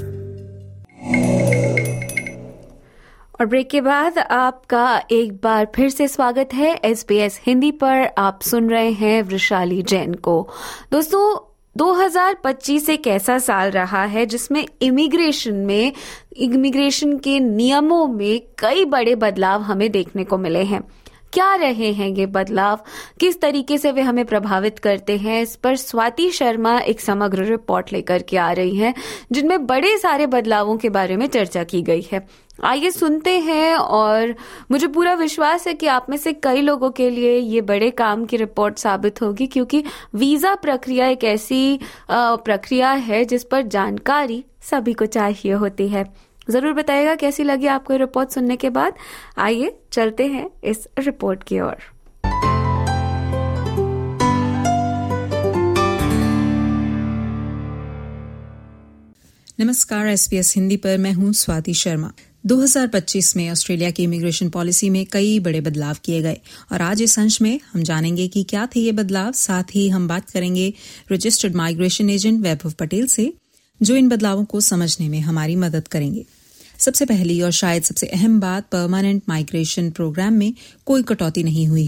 और ब्रेक के बाद आपका एक बार फिर से स्वागत है एसबीएस हिंदी पर। आप सुन रहे हैं वृशाली जैन को। दोस्तों, दो हज़ार पच्चीस एक ऐसा साल रहा है जिसमें इमिग्रेशन में इमिग्रेशन के नियमों में कई बड़े बदलाव हमें देखने को मिले हैं। क्या रहे हैं ये बदलाव, किस तरीके से वे हमें प्रभावित करते हैं, इस पर स्वाति शर्मा एक समग्र रिपोर्ट लेकर के आ रही हैं, जिनमें बड़े सारे बदलावों के बारे में चर्चा की गई है। आइए सुनते हैं, और मुझे पूरा विश्वास है कि आप में से कई लोगों के लिए ये बड़े काम की रिपोर्ट साबित होगी, क्योंकि वीजा प्रक्रिया एक ऐसी प्रक्रिया है जिस पर जानकारी सभी को चाहिए होती है। जरूर बताइएगा कैसी लगी आपको रिपोर्ट सुनने के बाद। आइए चलते हैं इस रिपोर्ट की ओर। नमस्कार, एसबीएस हिंदी पर मैं हूं स्वाति शर्मा। दो हज़ार पच्चीस में ऑस्ट्रेलिया की इमिग्रेशन पॉलिसी में कई बड़े बदलाव किए गए, और आज इस अंश में हम जानेंगे कि क्या थे ये बदलाव। साथ ही हम बात करेंगे registered migration agent Vaibhav Patel से, जो इन बदलावों को समझने में हमारी मदद करेंगे। सबसे पहली और शायद सबसे अहम बात, परमानेंट माइग्रेशन प्रोग्राम में कोई कटौती नहीं हुई है।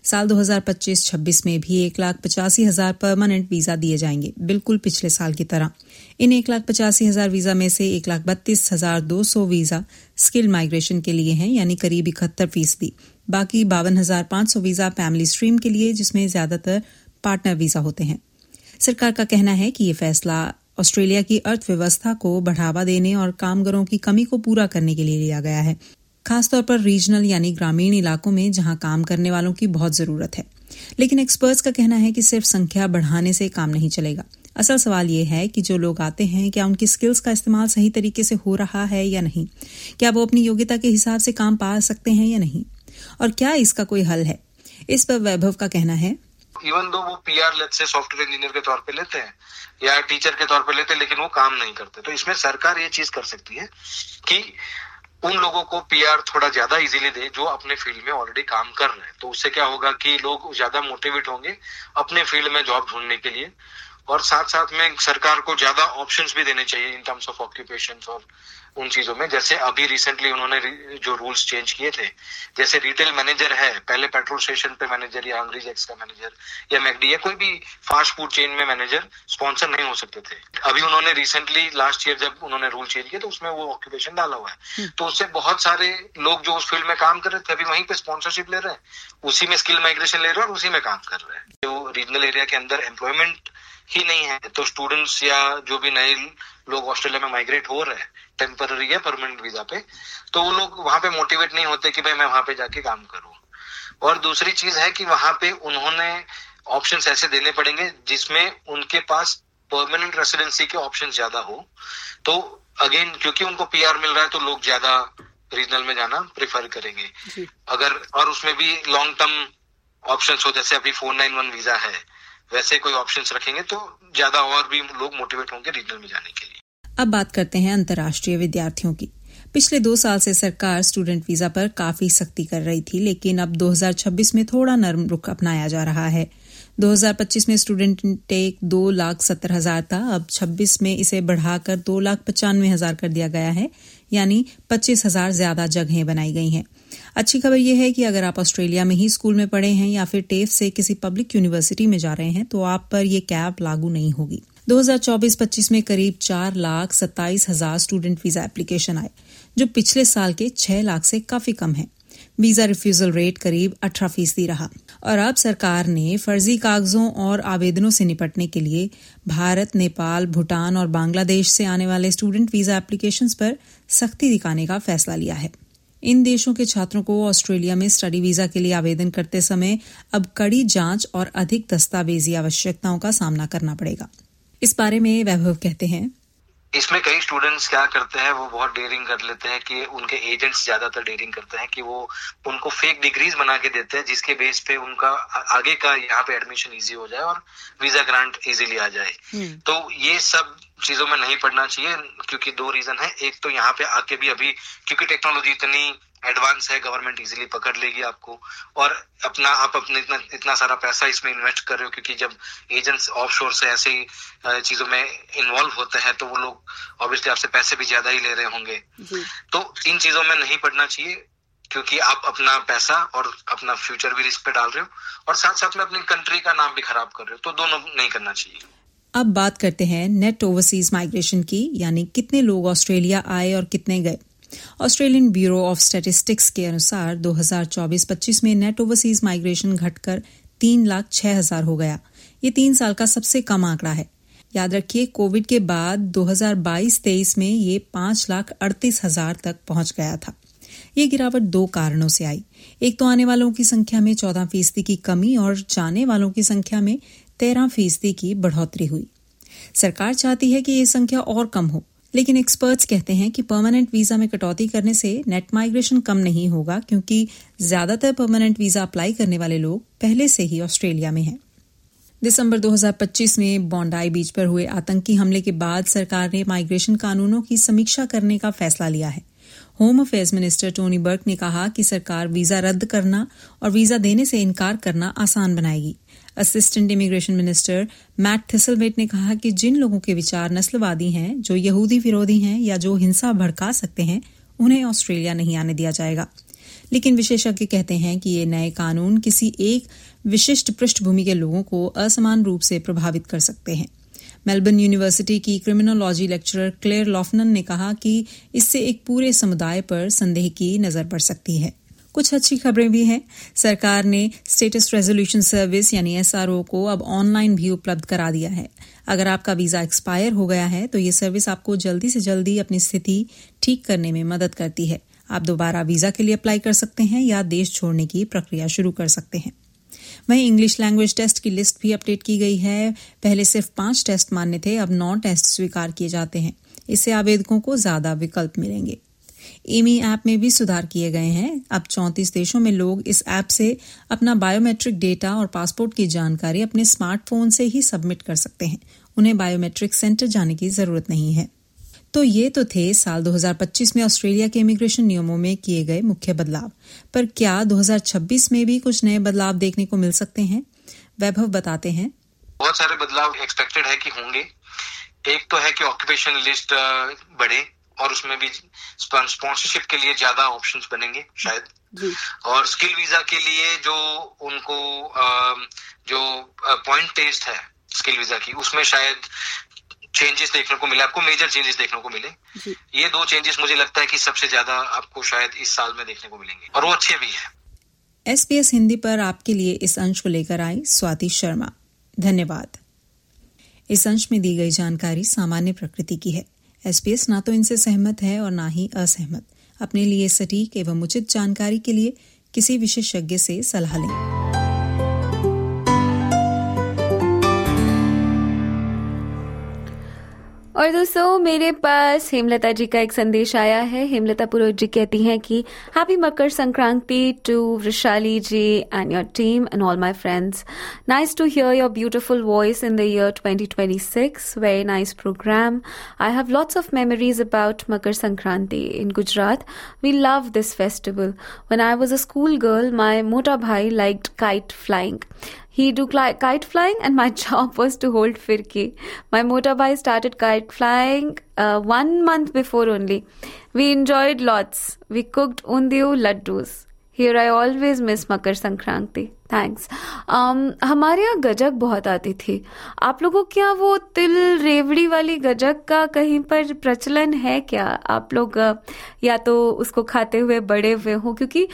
साल दो हज़ार पच्चीस छब्बीस में भी एक लाख पचासी हजार परमानेंट वीजा दिए जाएंगे, बिल्कुल पिछले साल की तरह। इन एक लाख पचासी हजार वीजा में से एक लाख बत्तीस हजार दो सौ वीजा स्किल्ड माइग्रेशन के लिए हैं, यानी करीब इकहत्तर फीसदी। बाकी बावन हजार पांच सौ वीजा फैमिली स्ट्रीम के लिए, जिसमें ज्यादातर पार्टनर वीजा होते हैं। सरकार का कहना है कि ये फैसला ऑस्ट्रेलिया की अर्थव्यवस्था को बढ़ावा देने और कामगारों की कमी को पूरा करने के लिए लिया गया है, खासतौर पर रीजनल यानी ग्रामीण इलाकों में जहां काम करने वालों की बहुत जरूरत है। लेकिन एक्सपर्ट्स का कहना है कि सिर्फ संख्या बढ़ाने से काम नहीं चलेगा। असल सवाल ये है कि जो लोग आते हैं, क्या उनकी स्किल्स का इस्तेमाल सही तरीके से हो रहा है या नहीं, क्या वो अपनी योग्यता के हिसाब से काम पा सकते हैं या नहीं, और क्या इसका कोई हल है। इस पर वैभव का कहना है, इवन दो वो पीआर लेट्स से सॉफ्टवेयर इंजीनियर के तौर पे लेते हैं या टीचर के तौर पे लेते हैं, लेकिन वो काम नहीं करते। तो इसमें सरकार ये चीज कर सकती है कि उन लोगों को पीआर थोड़ा ज्यादा इजीली दे जो अपने फील्ड में ऑलरेडी काम कर रहे हैं। तो उससे क्या होगा कि लोग ज्यादा मोटिवेट होंगे अपने फील्ड में जॉब ढूंढने के लिए, और साथ साथ में सरकार को ज्यादा ऑप्शंस भी देने चाहिए इन टर्म्स ऑफ ऑक्यूपेशंस और उन चीजों में। जैसे अभी रिसेंटली उन्होंने जो रूल्स चेंज किए थे, जैसे रिटेल मैनेजर है, पहले पेट्रोल स्टेशन पे मैनेजर या हंग्री जैक्स का मैनेजर या मैकडी या कोई भी फास्ट फूड चेन में मैनेजर स्पॉन्सर नहीं हो सकते थे। अभी उन्होंने रिसेंटली लास्ट ईयर जब उन्होंने रूल चेंज किया तो उसमें वो ऑक्यूपेशन डाला हुआ है। तो उससे बहुत सारे लोग जो उस फील्ड में काम कर रहे थे अभी वहीं पे स्पॉन्सरशिप ले रहे हैं, उसी में स्किल माइग्रेशन ले रहे हैं और उसी में काम कर रहे हैं। जो रीजनल एरिया के अंदर एम्प्लॉयमेंट ही नहीं है, तो स्टूडेंट्स या जो भी नए लोग ऑस्ट्रेलिया में माइग्रेट हो रहे हैं टेम्पररी या परमानेंट वीजा पे, तो वो लोग वहां पे मोटिवेट नहीं होते कि भाई मैं वहां पे जाके काम करूं। और दूसरी चीज है कि वहां पे उन्होंने ऑप्शंस ऐसे देने पड़ेंगे जिसमें उनके पास परमानेंट रेसिडेंसी के ऑप्शंस ज्यादा हो। तो अगेन क्योंकि उनको पीआर मिल रहा है तो लोग ज्यादा रीजनल में जाना प्रिफर करेंगे। अगर और उसमें भी लॉन्ग टर्म ऑप्शंस हो, जैसे अभी फोर नाइन वन वीजा है, वैसे कोई ऑप्शंस रखेंगे तो ज्यादा और भी लोग मोटिवेट होंगे रीजनल में जाने के लिए। अब बात करते हैं अंतर्राष्ट्रीय विद्यार्थियों की। पिछले दो साल से सरकार स्टूडेंट वीजा पर काफी सख्ती कर रही थी, लेकिन अब दो हज़ार छब्बीस में थोड़ा नरम रुख अपनाया जा रहा है। दो हज़ार पच्चीस में स्टूडेंट इंटेक दो लाख सत्तर हजार था, अब छब्बीस में इसे बढ़ाकर दो लाख पचानवे हजार कर दिया गया है, यानी पच्चीस हजार ज्यादा जगहें बनाई गई हैं। अच्छी खबर यह है कि अगर आप ऑस्ट्रेलिया में ही स्कूल में पढ़े हैं या फिर टेफ से किसी पब्लिक यूनिवर्सिटी में जा रहे हैं तो आप पर यह कैप लागू नहीं होगी। दो हज़ार चौबीस पच्चीस में करीब चार लाख सत्ताईस हजार स्टूडेंट वीजा एप्लीकेशन आए, जो पिछले साल के छह लाख से काफी कम है। वीजा रिफ्यूजल रेट करीब अठारह फीसदी रहा। और अब सरकार ने फर्जी कागजों और आवेदनों से निपटने के लिए भारत, नेपाल, भूटान और बांग्लादेश से आने वाले स्टूडेंट वीजा एप्लीकेशंस पर सख्ती दिखाने का फैसला लिया है। इन देशों के छात्रों को ऑस्ट्रेलिया में स्टडी वीजा के लिए आवेदन करते समय अब कड़ी जांच और अधिक दस्तावेजी आवश्यकताओं का सामना करना पड़ेगा। इस बारे में वैभव कहते हैं, इसमें कई स्टूडेंट्स क्या करते हैं, वो बहुत डेयरिंग कर लेते हैं कि उनके एजेंट्स ज्यादातर डेयरिंग करते हैं कि वो उनको फेक डिग्रीज बना के देते हैं जिसके बेस पे उनका आगे का यहाँ पे एडमिशन इजी हो जाए और वीजा ग्रांट इजीली आ जाए। तो ये सब चीजों में नहीं पड़ना चाहिए, क्योंकि दो रीजन है। एक तो यहाँ पे आके भी अभी क्योंकि टेक्नोलॉजी इतनी एडवांस है, गवर्नमेंट इजीली पकड़ लेगी आपको, और अपना आप अपने इतना इतना सारा पैसा इसमें इन्वेस्ट कर रहे हो, क्योंकि जब एजेंट्स ऑफशोर से ऐसे ही चीजों में इन्वॉल्व होते हैं तो वो लोग ऑब्वियसली आपसे पैसे भी ज्यादा ही ले रहे होंगे। तो इन चीजों में नहीं पड़ना चाहिए, क्योंकि आप अपना पैसा और अपना फ्यूचर भी रिस्क पे डाल रहे हो और साथ साथ में अपनी कंट्री का नाम भी खराब कर रहे हो, तो दोनों नहीं करना चाहिए। अब बात करते हैं नेट ओवरसीज माइग्रेशन की, यानी कितने लोग ऑस्ट्रेलिया आए और कितने गए। ऑस्ट्रेलियन ब्यूरो ऑफ स्टैटिस्टिक्स के अनुसार दो हज़ार चौबीस पच्चीस में नेट ओवरसीज माइग्रेशन घटकर तीन लाख छह हजार हो गया। ये तीन साल का सबसे कम आंकड़ा है। याद रखिए, कोविड के बाद दो हज़ार बाईस तेईस में ये पांच लाख अड़तीस हजार तक पहुंच गया था। ये गिरावट दो कारणों से आई। एक तो आने वालों की संख्या में चौदह फीसदी की कमी और जाने वालों की संख्या में तेरह फीसदी की बढ़ोतरी हुई। सरकार चाहती है कि ये संख्या और कम हो, लेकिन एक्सपर्ट्स कहते हैं कि परमानेंट वीजा में कटौती करने से नेट माइग्रेशन कम नहीं होगा, क्योंकि ज्यादातर परमानेंट वीजा अप्लाई करने वाले लोग पहले से ही ऑस्ट्रेलिया में हैं। दिसंबर दो हज़ार पच्चीस में बॉन्डाई बीच पर हुए आतंकी हमले के बाद सरकार ने माइग्रेशन कानूनों की समीक्षा करने का फैसला लिया है। Home affairs minister Tony Burke ने कहा कि सरकार वीजा रद्द करना और वीजा देने से इनकार करना आसान बनाएगी। Assistant immigration minister Matt Thistlethwaite ने कहा कि जिन लोगों के विचार नस्लवादी हैं, जो यहूदी विरोधी हैं या जो हिंसा भड़का सकते हैं, उन्हें ऑस्ट्रेलिया नहीं आने दिया जाएगा। लेकिन विशेषज्ञ कहते हैं कि ये नए कानून किसी एक विशिष्ट पृष्ठभूमि के लोगों को असमान रूप से प्रभावित कर सकते हैं। मेलबर्न यूनिवर्सिटी की क्रिमिनोलॉजी लेक्चरर क्लेयर लॉफनन ने कहा कि इससे एक पूरे समुदाय पर संदेह की नजर पड़ सकती है। कुछ अच्छी खबरें भी हैं। सरकार ने स्टेटस रेजोल्यूशन सर्विस यानी एस आर ओ को अब ऑनलाइन भी उपलब्ध करा दिया है। अगर आपका वीजा एक्सपायर हो गया है तो ये सर्विस आपको जल्दी से जल्दी अपनी स्थिति ठीक करने में मदद करती है। आप दोबारा वीजा के लिए अप्लाई कर सकते हैं या देश छोड़ने की प्रक्रिया शुरू कर सकते हैं। वहीं इंग्लिश लैंग्वेज टेस्ट की लिस्ट भी अपडेट की गई है। पहले सिर्फ पांच टेस्ट मान्य थे, अब नौ टेस्ट स्वीकार किए जाते हैं। इससे आवेदकों को ज्यादा विकल्प मिलेंगे। एमी ऐप में भी सुधार किए गए हैं। अब चौंतीस देशों में लोग इस ऐप से अपना बायोमेट्रिक डेटा और पासपोर्ट की जानकारी अपने स्मार्टफोन से ही सबमिट कर सकते हैं। उन्हें बायोमेट्रिक सेंटर जाने की जरूरत नहीं है। तो ये तो थे साल दो हज़ार पच्चीस में ऑस्ट्रेलिया के इमिग्रेशन नियमों में किए गए मुख्य बदलाव। पर क्या दो हज़ार छब्बीस में भी कुछ नए बदलाव देखने को मिल सकते हैं? वैभव बताते हैं। बहुत सारे बदलाव एक्सपेक्टेड है कि होंगे। एक तो है कि ऑक्यूपेशन लिस्ट बढ़े और उसमें भी स्पॉन्सरशिप के लिए ज्यादा ऑप्शंस बनेंगे शायद। और स्किल वीजा के लिए जो उनको जो पॉइंट टेस्ट है स्किल वीजा की, उसमें शायद चेंजेस देखने को मिले, आपको मेजर चेंजेस देखने को मिले। ये दो चेंजेस मुझे लगता है कि सबसे ज्यादा आपको शायद इस साल में देखने को मिलेंगे और वो अच्छे भी हैं। एसबीएस हिंदी पर आपके लिए इस अंश को लेकर आई स्वाति शर्मा। धन्यवाद। इस अंश में दी गई जानकारी सामान्य प्रकृति की है। एसबीएस ना तो इनसे सहमत है और ना ही असहमत। अपने लिए सटीक एवं उचित जानकारी के लिए किसी विशेषज्ञ से सलाह लें। और दोस्तों, मेरे पास हेमलता जी का एक संदेश आया है। हेमलता पुरोहित जी कहती हैं कि happy Makar Sankranti to Vrishali ji and your team and all my friends. Nice to hear your beautiful voice in the year twenty twenty-six. Very nice program. I have lots of memories about Makar Sankranti in Gujarat. We love this festival. When I was a school girl, my mota bhai liked kite flying. He do kite flying and my job was to hold firki. My mota bhai started kite flying uh, one month before only. We enjoyed lots. We cooked undiyu laddus. Here I always miss Makar Sankranti. Thanks. Um, हमारे यहाँ गजक बहुत आती थी। आप लोगों के यहाँ वो तिल रेवड़ी वाली गजक का कहीं पर प्रचलन है क्या? आप लोग या तो उसको खाते हुए बड़े हुए हो, क्योंकि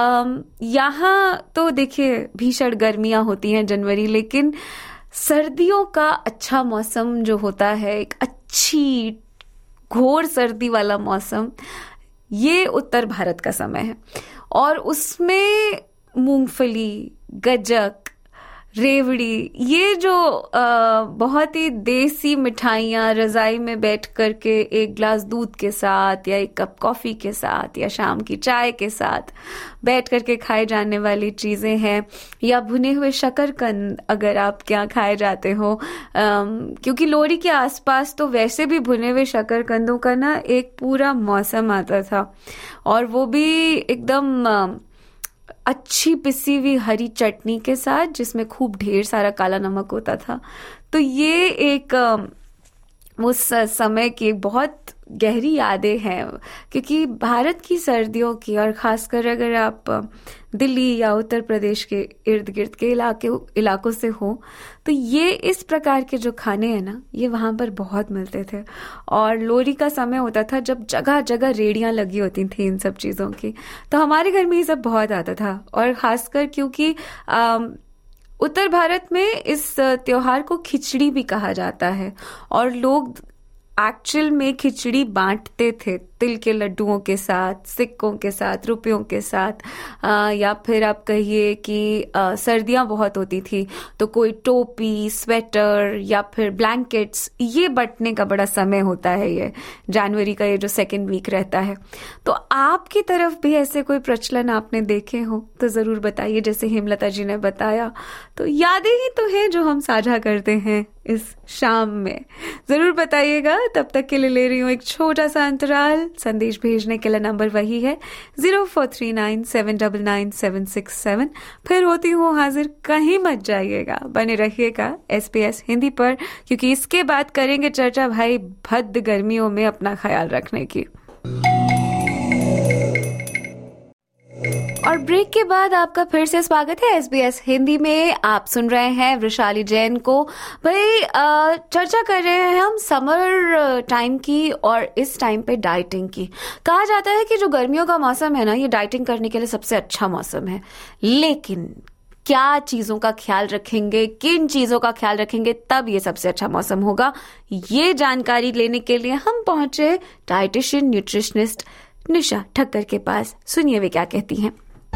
यहाँ तो देखिए भीषण गर्मियाँ होती हैं जनवरी, लेकिन सर्दियों का अच्छा मौसम जो होता है, एक अच्छी घोर सर्दी वाला मौसम, ये उत्तर भारत का समय है। और उसमें मूंगफली, गजक, रेवड़ी, ये जो आ, बहुत ही देसी मिठाइयाँ रजाई में बैठ करके एक ग्लास दूध के साथ या एक कप कॉफी के साथ या शाम की चाय के साथ बैठ करके खाए जाने वाली चीजें हैं। या भुने हुए शकरकंद अगर आप क्या खाए जाते हो, आ, क्योंकि लोहड़ी के आसपास तो वैसे भी भुने हुए शकरकंदों का ना एक पूरा मौसम आता था, और वो भी एकदम आ, अच्छी पिसी हुई हरी चटनी के साथ जिसमें खूब ढेर सारा काला नमक होता था। तो ये एक उस समय की बहुत गहरी यादें हैं, क्योंकि भारत की सर्दियों की, और खासकर अगर आप दिल्ली या उत्तर प्रदेश के इर्द गिर्द के इलाके इलाकों से हो, तो ये इस प्रकार के जो खाने हैं ना, ये वहाँ पर बहुत मिलते थे। और लोहड़ी का समय होता था जब जगह जगह रेडियां लगी होती थी इन सब चीज़ों की, तो हमारे घर में ये सब बहुत आता था। और खासकर क्योंकि आ, उत्तर भारत में इस त्योहार को खिचड़ी भी कहा जाता है, और लोग एक्चुअल में खिचड़ी बांटते थे तिल के लड्डुओं के साथ, सिक्कों के साथ, रुपयों के साथ। आ, या फिर आप कहिए कि सर्दियां बहुत होती थी तो कोई टोपी, स्वेटर या फिर ब्लैंकेट्स, ये बंटने का बड़ा समय होता है, ये जनवरी का ये जो सेकेंड वीक रहता है। तो आपकी तरफ भी ऐसे कोई प्रचलन आपने देखे हो तो जरूर बताइए। जैसे हेमलता जी ने बताया, तो यादें ही तो हैं जो हम साझा करते हैं इस शाम में। जरूर बताइएगा। तब तक के लिए ले रही हूँ एक छोटा सा अंतराल। संदेश भेजने के लिए नंबर वही है zero four three nine seven nine nine seven six seven. फिर होती हूँ हाजिर, कहीं मत जाइएगा, बने रहिएगा एसबीएस हिंदी पर, क्योंकि इसके बाद करेंगे चर्चा भाई भद्द गर्मियों में अपना ख्याल रखने की। और ब्रेक के बाद आपका फिर से स्वागत है एसबीएस हिंदी में। आप सुन रहे हैं वृशाली जैन को। भाई आ, चर्चा कर रहे हैं हम समर टाइम की और इस टाइम पे डाइटिंग की। कहा जाता है कि जो गर्मियों का मौसम है ना, ये डाइटिंग करने के लिए सबसे अच्छा मौसम है। लेकिन क्या चीजों का ख्याल रखेंगे, किन चीजों का ख्याल रखेंगे, तब ये सबसे अच्छा मौसम होगा, ये जानकारी लेने के लिए हम पहुंचे डाइटिशियन न्यूट्रिशनिस्ट निशा ठक्कर के पास। सुनिए वे क्या कहती हैं।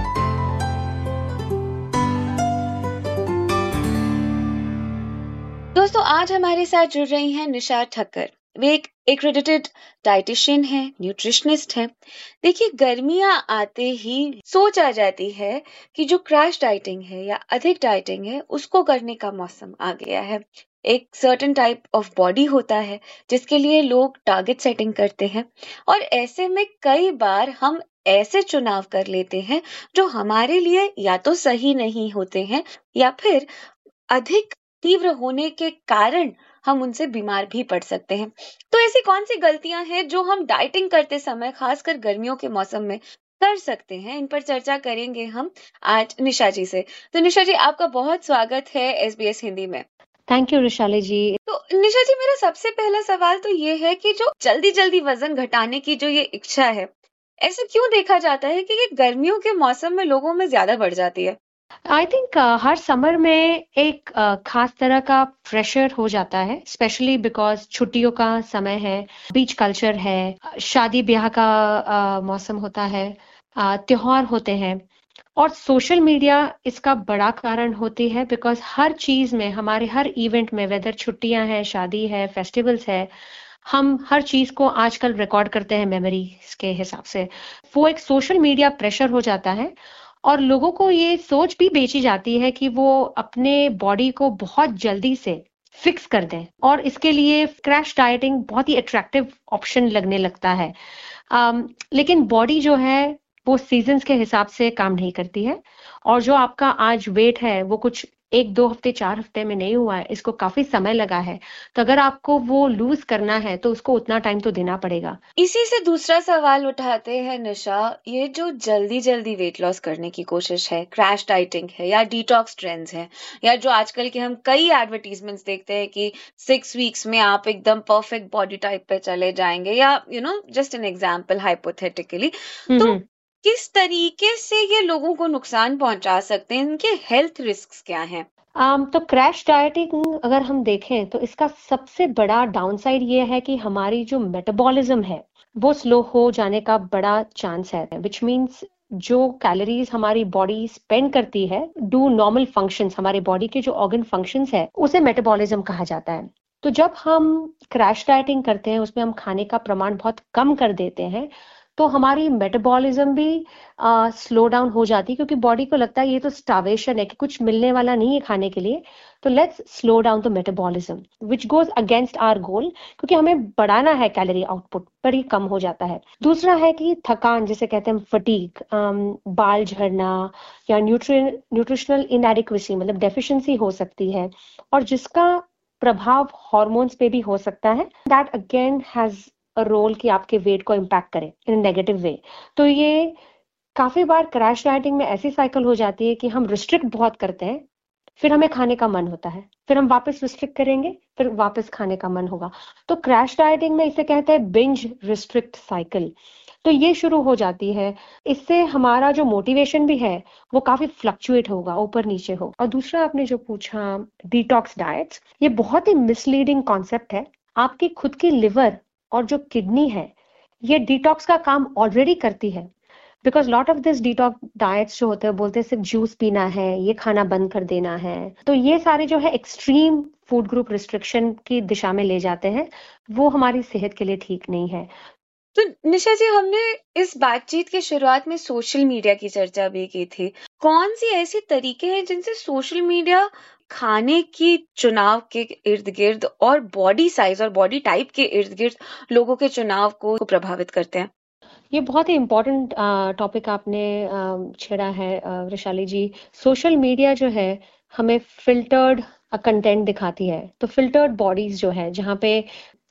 दोस्तों, आज हमारे साथ जुड़ रही हैं निशा ठक्कर। वे एक एक्रेडिटेड डाइटिशियन है, न्यूट्रिशनिस्ट है। देखिए, गर्मियां आते ही सोच आ जाती है कि जो क्रैश डाइटिंग है या अधिक डाइटिंग है, उसको करने का मौसम आ गया है। एक सर्टेन टाइप ऑफ बॉडी होता है जिसके लिए लोग टारगेट सेटिंग करते हैं, और ऐसे में कई बार हम ऐसे चुनाव कर लेते हैं जो हमारे लिए या तो सही नहीं होते हैं या फिर अधिक तीव्र होने के कारण हम उनसे बीमार भी पड़ सकते हैं। तो ऐसी कौन सी गलतियां हैं जो हम डाइटिंग करते समय, खासकर गर्मियों के मौसम में, कर सकते हैं? इन पर चर्चा करेंगे हम आज निशा जी से। तो निशा जी, आपका बहुत स्वागत है एसबीएस हिंदी में। Thank you Vrishali ji. तो निशा जी, मेरा सबसे पहला सवाल तो ये है कि जो जल्दी जल्दी वजन घटाने की जो ये इच्छा है, ऐसे क्यों देखा जाता है कि ये गर्मियों के मौसम में लोगों में ज्यादा बढ़ जाती है? आई थिंक uh, हर समर में एक uh, खास तरह का प्रेशर हो जाता है, स्पेशली बिकॉज छुट्टियों का समय है, बीच कल्चर है, शादी ब्याह का uh, मौसम होता है, uh, त्योहार होते हैं, और सोशल मीडिया इसका बड़ा कारण होती है। बिकॉज हर चीज में, हमारे हर इवेंट में, वेदर छुट्टियां हैं, शादी है, फेस्टिवल्स है, हम हर चीज को आजकल रिकॉर्ड करते हैं मेमोरीज के हिसाब से। वो एक सोशल मीडिया प्रेशर हो जाता है और लोगों को ये सोच भी बेची जाती है कि वो अपने बॉडी को बहुत जल्दी से फिक्स कर दें, और इसके लिए क्रैश डाइटिंग बहुत ही अट्रैक्टिव ऑप्शन लगने लगता है। um, लेकिन बॉडी जो है वो सीजन्स के हिसाब से काम नहीं करती है, और जो आपका आज वेट है वो कुछ एक दो हफ्ते चार हफ्ते में नहीं हुआ है, इसको काफी समय लगा है। तो अगर आपको वो लूज करना है तो उसको उतना टाइम तो देना पड़ेगा। इसी से दूसरा सवाल उठाते हैं निशा, ये जो जल्दी जल्दी वेट लॉस करने की कोशिश है, क्रैश डाइटिंग है या डिटॉक्स ट्रेंड्स है, या जो आजकल के हम कई एडवर्टीजमेंट्स देखते हैं कि सिक्स वीक्स में आप एकदम परफेक्ट बॉडी टाइप पे चले जाएंगे, या you know just an example hypothetically, तो किस तरीके से ये लोगों को नुकसान पहुंचा सकते हैं? इनके हेल्थ रिस्क्स क्या हैं? um, तो क्रैश डाइटिंग अगर हम देखें तो इसका सबसे बड़ा डाउनसाइड ये है कि हमारी जो मेटाबॉलिज्म है वो स्लो हो जाने का बड़ा चांस है, विच मीन्स जो कैलोरीज हमारी बॉडी स्पेंड करती है डू नॉर्मल फंक्शंस, हमारे बॉडी के जो ऑर्गन फंक्शंस है, उसे मेटाबॉलिज्म कहा जाता है। तो जब हम क्रैश डाइटिंग करते हैं, उसमें हम खाने का प्रमाण बहुत कम कर देते हैं, तो हमारी मेटाबॉलिज्म भी स्लो डाउन हो जाती है, क्योंकि बॉडी को लगता है ये तो स्टार्वेशन है कि कुछ मिलने वाला नहीं है खाने के लिए, तो let's slow down the metabolism, which goes against our goal, क्योंकि हमें बढ़ाना है कैलोरी आउटपुट, पर ये कम हो जाता है। दूसरा है कि थकान, जिसे कहते हैं फटीग, बाल झड़ना या न्यूट्रि न्यूट्रिशनल इनएडिक्वेसी मतलब डेफिशिएंसी हो सकती है, और जिसका प्रभाव हार्मोन्स पे भी हो सकता है। दैट अगेन हैज रोल कि आपके वेट को इम्पैक्ट करे इन नेगेटिव वे। तो ये काफी बार क्रैश डाइटिंग में ऐसी साइकिल हो जाती है कि हम रिस्ट्रिक्ट बहुत करते हैं, फिर हमें खाने का मन होता है, फिर हम वापस रिस्ट्रिक्ट करेंगे, फिर वापस खाने का मन होगा। तो क्रैश डाइटिंग में इसे कहते हैं बिंज रिस्ट्रिक्ट साइकिल। तो ये शुरू हो जाती है। इससे हमारा जो मोटिवेशन भी है वो काफी फ्लक्चुएट होगा, ऊपर नीचे होगा। और दूसरा आपने जो पूछा डिटॉक्स डाइट्स, ये बहुत ही मिसलीडिंग कॉन्सेप्ट है। आपकी खुद की लिवर और जो किडनी है ये डिटॉक्स का काम ऑलरेडी करती है, because lot of this detox diets जो होते हैं बोलते हैं सिर्फ जूस पीना है, ये खाना बंद कर देना है, तो ये सारे जो है एक्सट्रीम फूड ग्रुप रिस्ट्रिक्शन की दिशा में ले जाते हैं, वो हमारी सेहत के लिए ठीक नहीं है। तो निशा जी, हमने इस बातचीत की शुरुआत में सोशल मीडिया की चर्चा भी की थी। कौन सी ऐसी तरीके हैं जिनसे सोशल मीडिया खाने की चुनाव के इर्द गिर्द और बॉडी साइज और बॉडी टाइप के इर्द गिर्द लोगों के चुनाव को प्रभावित करते हैं? ये बहुत ही इम्पोर्टेंट टॉपिक आपने छेड़ा है वृशाली जी। सोशल मीडिया जो है हमें फिल्टर्ड कंटेंट दिखाती है, तो फिल्टर्ड बॉडीज जो है, जहाँ पे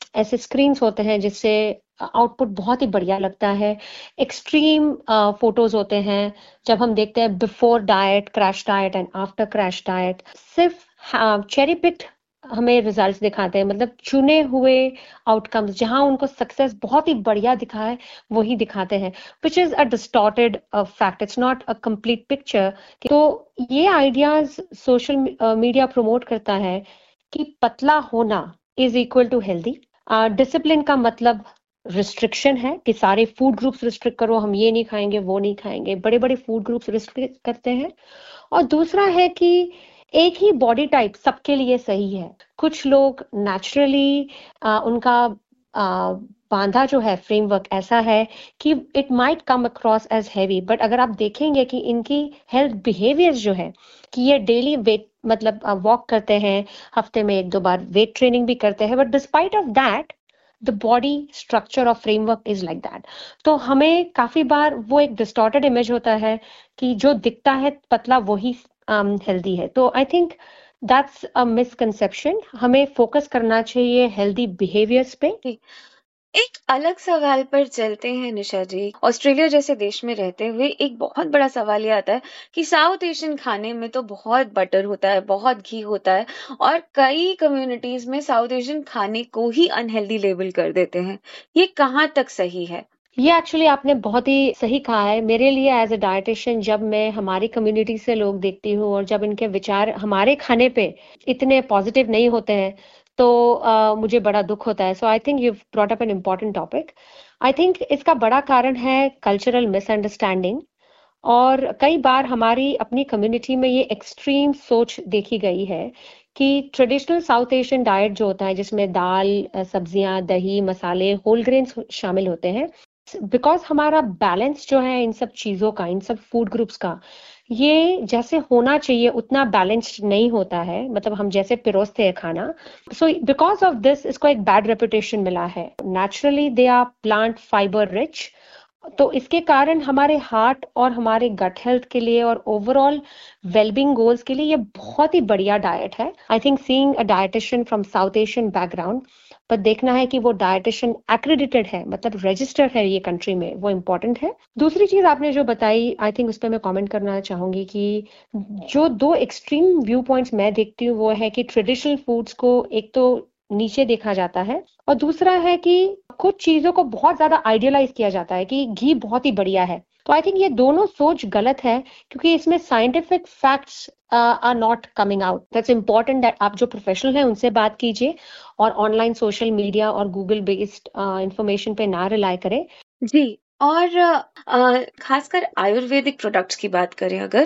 ऐसे स्क्रीन्स होते हैं जिससे आउटपुट बहुत ही बढ़िया लगता है। एक्सट्रीम फोटोज होते हैं जब हम देखते हैं before diet, crash diet and after crash diet. सिर्फ चेरी पिक्ड हमें रिजल्ट्स दिखाते हैं, मतलब चुने हुए आउटकम्स जहां उनको सक्सेस बहुत ही बढ़िया दिखा है वही दिखाते हैं, which is a distorted fact, it's not a complete picture. तो ये आइडियाज सोशल मीडिया प्रमोट करता है कि पतला होना is equal to healthy. Discipline का मतलब रिस्ट्रिक्शन है कि सारे फूड ग्रुप्स रिस्ट्रिक्ट करो, हम ये नहीं खाएंगे वो नहीं खाएंगे, बड़े बड़े फूड ग्रुप्स रिस्ट्रिक्ट करते हैं। और दूसरा है कि एक ही बॉडी टाइप सबके लिए सही है। कुछ लोग नेचुरली उनका आ, बांधा जो है फ्रेमवर्क ऐसा है कि it might come across as heavy, but अगर आप देखेंगे कि इनकी हेल्थ बिहेवियर्स जो है कि ये डेली वेट मतलब वॉक करते हैं, हफ्ते में एक दो बार वेट ट्रेनिंग भी करते हैं, but despite of that the body structure of framework is like that. तो हमें काफी बार वो एक डिस्टॉर्टेड इमेज होता है कि जो दिखता है पतला वही हेल्दी um, है। तो I think that's a misconception. हमें फोकस करना चाहिए हेल्दी बिहेवियर्स पे। एक अलग सवाल पर चलते हैं निशा जी। ऑस्ट्रेलिया जैसे देश में रहते हुए एक बहुत बड़ा सवाल ये आता है कि साउथ एशियन खाने में तो बहुत बटर होता है, बहुत घी होता है, और कई कम्युनिटीज में साउथ एशियन खाने को ही अनहेल्दी लेबल कर देते हैं। ये कहाँ तक सही है? ये एक्चुअली आपने बहुत ही सही कहा है। मेरे लिए एज अ डाइटिशियन जब मैं हमारी कम्युनिटी से लोग देखती हूँ और जब इनके विचार हमारे खाने पे इतने पॉजिटिव नहीं होते हैं तो uh, मुझे बड़ा दुख होता है। So I think you brought up an important topic. I think इसका बड़ा कारण है कल्चरल मिसअंडरस्टैंडिंग, और कई बार हमारी अपनी कम्युनिटी में ये एक्सट्रीम सोच देखी गई है कि ट्रेडिशनल साउथ एशियन डाइट जो होता है जिसमें दाल, सब्जियां, दही, मसाले, होल ग्रेन्स शामिल होते हैं, बिकॉज हमारा बैलेंस जो है इन सब चीजों का, इन सब फूड ग्रुप्स का, ये जैसे होना चाहिए उतना बैलेंस्ड नहीं होता है, मतलब हम जैसे पिरोसते हैं खाना। सो बिकॉज ऑफ दिस इसको एक बैड रेपुटेशन मिला है। Naturally they are plant fibre rich, तो इसके कारण हमारे हार्ट और हमारे गट हेल्थ के लिए और ओवरऑल वेलबींग गोल्स के लिए ये बहुत ही बढ़िया डाइट है। I think seeing a dietitian from South Asian background, पर देखना है कि वो डाइटिशियन एक्रेडिटेड है, मतलब रजिस्टर्ड है ये कंट्री में, वो इम्पोर्टेंट है। दूसरी चीज आपने जो बताई, आई थिंक उस पर मैं कमेंट करना चाहूंगी कि जो दो एक्सट्रीम व्यू पॉइंट्स मैं देखती हूँ वो है कि ट्रेडिशनल फूड्स को एक तो नीचे देखा जाता है, और दूसरा है कि कुछ चीजों को बहुत ज्यादा आइडियलाइज किया जाता है कि घी बहुत ही बढ़िया है। तो आई थिंक ये दोनों सोच गलत है, क्योंकि इसमें scientific facts are not coming out. That's important that आप जो प्रोफेशनल हैं उनसे बात कीजिए और ऑनलाइन सोशल मीडिया और गूगल बेस्ड इंफॉर्मेशन पे ना रिलाई करें। जी, और आ, खासकर आयुर्वेदिक प्रोडक्ट्स की बात करें अगर,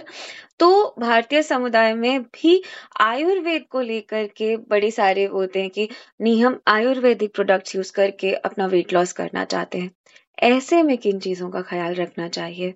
तो भारतीय समुदाय में भी आयुर्वेद को लेकर के बड़े सारे होते हैं कि नहीं, हम आयुर्वेदिक प्रोडक्ट्स यूज करके अपना वेट लॉस करना चाहते हैं। ऐसे में किन चीजों का ख्याल रखना चाहिए?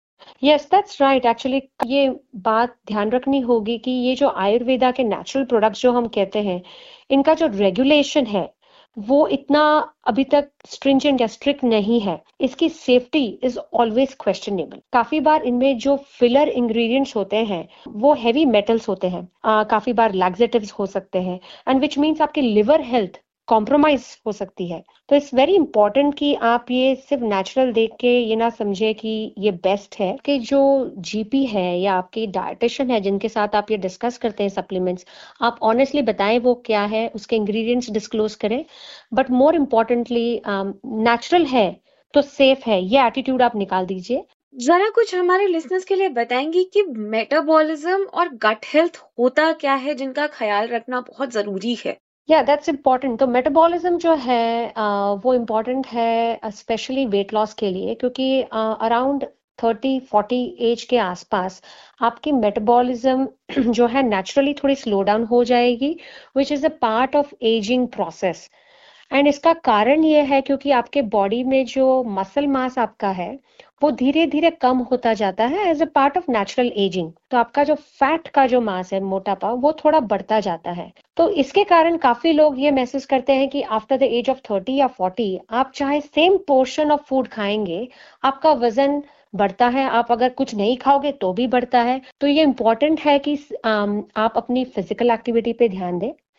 Yes, that's right. एक्चुअली ये बात ध्यान रखनी होगी कि ये जो आयुर्वेदा के नेचुरल प्रोडक्ट्स जो हम कहते हैं, इनका जो रेगुलेशन है वो इतना अभी तक स्ट्रिंजेंट या स्ट्रिक्ट नहीं है। इसकी सेफ्टी इज ऑलवेज क्वेश्चनेबल। काफी बार इनमें जो फिलर इंग्रेडिएंट्स होते हैं वो हैवी मेटल्स होते हैं, आ, काफी बार लैक्सेटिव्स हो सकते हैं, एंड विच मीन्स आपकी लिवर हेल्थ कॉम्प्रोमाइज हो सकती है। तो इट्स वेरी इंपॉर्टेंट कि आप ये सिर्फ नेचुरल देख के ये ना समझे कि ये बेस्ट है। कि जो जीपी है या आपकी डाइटिशियन है जिनके साथ आप ये डिस्कस करते हैं सप्लीमेंट्स, आप ऑनेस्टली बताएं वो क्या है, उसके इंग्रेडिएंट्स डिस्क्लोज करें, बट मोर इम्पोर्टेंटली नेचुरल है तो सेफ है, ये एटीट्यूड आप निकाल दीजिए। जरा कुछ हमारे लिसनर्स के लिए बताएंगी कि मेटाबॉलिज्म और गट हेल्थ होता क्या है जिनका ख्याल रखना बहुत जरूरी है? या दैट्स इम्पॉर्टेंट। तो मेटाबॉलिज्म जो है uh, वो इम्पॉर्टेंट है स्पेशली वेट लॉस के लिए, क्योंकि अराउंड थर्टी फोर्टी एज के आसपास आपकी मेटाबॉलिज्म जो है नेचुरली थोड़ी स्लो डाउन हो जाएगी, which is a part of ageing process. And इसका कारण ये है क्योंकि आपके बॉडी में जो मसल मास आपका है वो धीरे धीरे कम होता जाता है as a part of natural ageing. तो आपका जो फैट का जो मास है, मोटापा, वो थोड़ा बढ़ता जाता है। तो इसके कारण काफी लोग ये महसूस करते हैं कि after the age of thirty या फोर्टी आप चाहे सेम पोर्शन ऑफ फूड खाएंगे, आपका वजन बढ़ता है, आप अगर कुछ नहीं खाओगे तो भी बढ़ता है। तो ये इम्पोर्टेंट है कि आप अपनी फिजिकल एक्टिविटी पे ध्यान दें,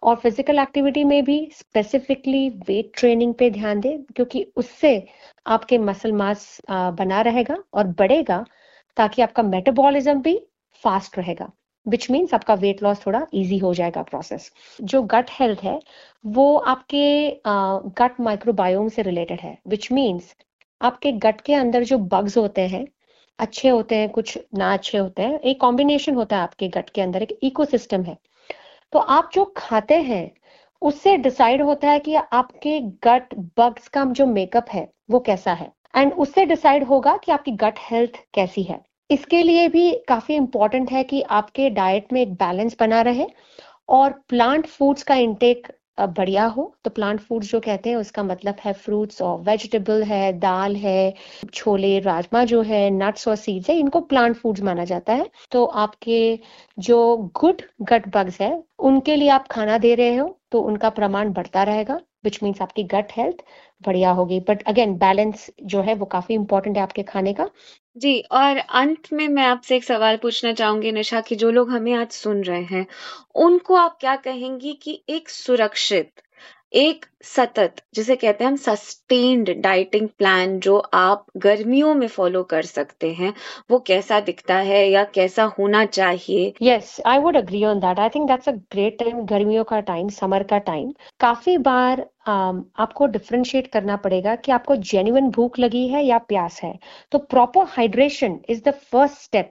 और फिजिकल एक्टिविटी में भी स्पेसिफिकली वेट ट्रेनिंग पे ध्यान दें, क्योंकि उससे आपके मसल मास बना रहेगा और बढ़ेगा, ताकि आपका मेटाबॉलिज्म भी फास्ट रहेगा, विच मीन्स आपका वेट लॉस थोड़ा इजी हो जाएगा प्रोसेस। जो गट हेल्थ है वो आपके गट माइक्रोबायोम से रिलेटेड है, विच मीन्स आपके गट के अंदर जो बग्स होते हैं, अच्छे होते हैं, कुछ ना अच्छे होते हैं, एक कॉम्बिनेशन होता है आपके गट के अंदर, एक इकोसिस्टम है। तो आप जो खाते हैं उससे डिसाइड होता है कि आपके गट बग्स का जो मेकअप है वो कैसा है, एंड उससे डिसाइड होगा कि आपकी गट हेल्थ कैसी है। इसके लिए भी काफी इंपॉर्टेंट है कि आपके डाइट में एक बैलेंस बना रहे और प्लांट फूड्स का इंटेक बढ़िया हो। तो प्लांट फूड्स जो कहते हैं उसका मतलब है फ्रूट्स और वेजिटेबल है, दाल है, छोले राजमा जो है, नट्स और सीड्स है, इनको प्लांट फूड्स माना जाता है। तो आपके जो गुड गट बग्स है उनके लिए आप खाना दे रहे हो तो उनका प्रमाण बढ़ता रहेगा, विच मीन्स आपकी गट हेल्थ बढ़िया होगी। बट अगेन बैलेंस जो है वो काफी इंपॉर्टेंट है आपके खाने का। जी, और अंत में मैं आपसे एक सवाल पूछना चाहूंगी निशा, कि जो लोग हमें आज सुन रहे हैं उनको आप क्या कहेंगी कि एक सुरक्षित, एक सतत, जिसे कहते हैं हम सस्टेन्ड डाइटिंग प्लान जो आप गर्मियों में फॉलो कर सकते हैं, वो कैसा दिखता है या कैसा होना चाहिए? Yes, I would agree on that. I think that's a great time, गर्मियों का टाइम, समर का टाइम। काफी बार Um, आपको डिफरेंशिएट करना पड़ेगा कि आपको जेन्युइन भूख लगी है या प्यास है। तो proper hydration is the first step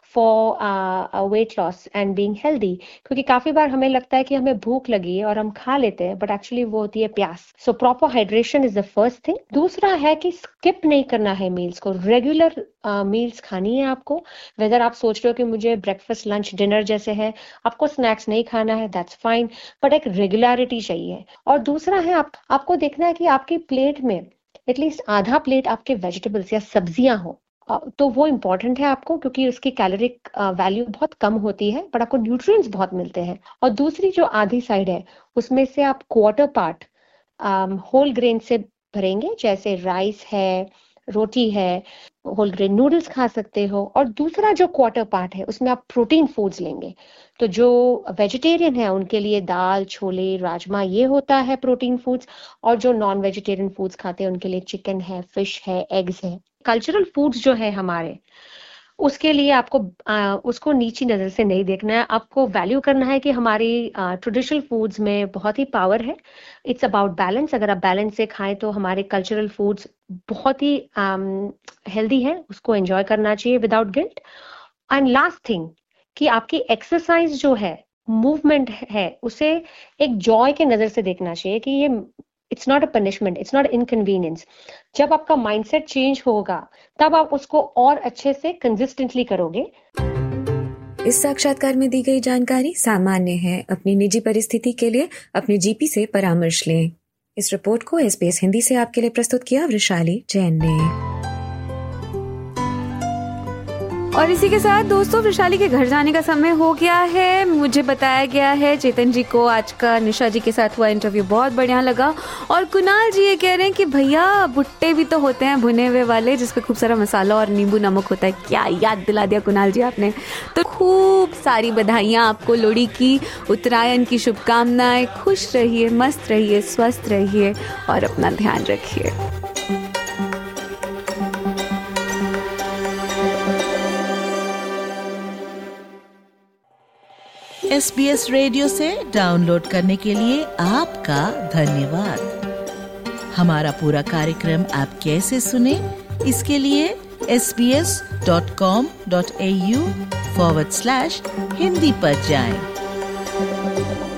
for weight loss and being healthy, क्योंकि काफी बार हमें लगता है कि हमें भूख लगी है और हम खा लेते हैं, बट एक्चुअली वो होती है प्यास। So proper hydration is the first thing. दूसरा है कि स्किप नहीं करना है मील्स को, रेगुलर मील्स uh, खानी है आपको। वेदर आप सोच रहे हो कि मुझे ब्रेकफास्ट लंच डिनर जैसे है, आपको स्नैक्स नहीं खाना है, दैट्स फाइन, बट एक रेगुलरिटी चाहिए। और दूसरा है आप, आपको देखना है कि आपकी प्लेट में एटलीस्ट आधा प्लेट आपके वेजिटेबल्स या सब्जियां हो, तो वो इम्पॉर्टेंट है आपको, क्योंकि उसकी कैलोरिक वैल्यू बहुत कम होती है बट आपको न्यूट्रिएंट्स बहुत मिलते हैं। और दूसरी जो आधी साइड है उसमें से आप क्वार्टर पार्ट होल ग्रेन से भरेंगे, जैसे राइस है, रोटी है, होल ग्रेन नूडल्स खा सकते हो। और दूसरा जो क्वार्टर पार्ट है उसमें आप प्रोटीन फूड्स लेंगे। तो जो वेजिटेरियन है उनके लिए दाल, छोले, राजमा ये होता है प्रोटीन फूड्स, और जो नॉन वेजिटेरियन फूड्स खाते हैं उनके लिए चिकन है, फिश है, एग्स है। कल्चरल फूड्स जो है हमारे, उसके लिए आपको आ, उसको नीची नज़र से नहीं देखना है, आपको वैल्यू करना है कि हमारी ट्रेडिशनल फूड्स में बहुत ही पावर है। It's about balance. अगर आप बैलेंस से खाएं तो हमारे कल्चरल फूड्स बहुत ही हेल्दी है, उसको एंजॉय करना चाहिए without guilt. And last thing कि आपकी एक्सरसाइज जो है, मूवमेंट है, उसे एक जॉय के नज़र से देखना चाहिए कि ये it's not a punishment, it's not inconvenience. जब आपका माइंडसेट चेंज होगा तब आप उसको और अच्छे से कंसिस्टेंटली करोगे। इस साक्षात्कार में दी गई जानकारी सामान्य है। अपनी निजी परिस्थिति के लिए अपने जीपी से परामर्श लें। इस रिपोर्ट को एसबीएस हिंदी से आपके लिए प्रस्तुत किया वृषाली जैन ने। और इसी के साथ दोस्तों वृषाली के घर जाने का समय हो गया है। मुझे बताया गया है चेतन जी को आज का निशा जी के साथ हुआ इंटरव्यू बहुत बढ़िया लगा। और कुणाल जी ये कह रहे हैं कि भैया भुट्टे भी तो होते हैं भुने हुए वाले, जिसपे खूब सारा मसाला और नींबू नमक होता है। क्या याद दिला दिया कुणाल जी आपने। तो खूब सारी बधाइयाँ आपको लोहड़ी की, उत्तरायण की शुभकामनाएं। खुश रहिए, मस्त रहिए, स्वस्थ रहिए और अपना ध्यान रखिए। एसबीएस रेडियो से डाउनलोड करने के लिए आपका धन्यवाद। हमारा पूरा कार्यक्रम आप कैसे सुने, इसके लिए S B S dot com dot A U forward slash Hindi पर जाएं।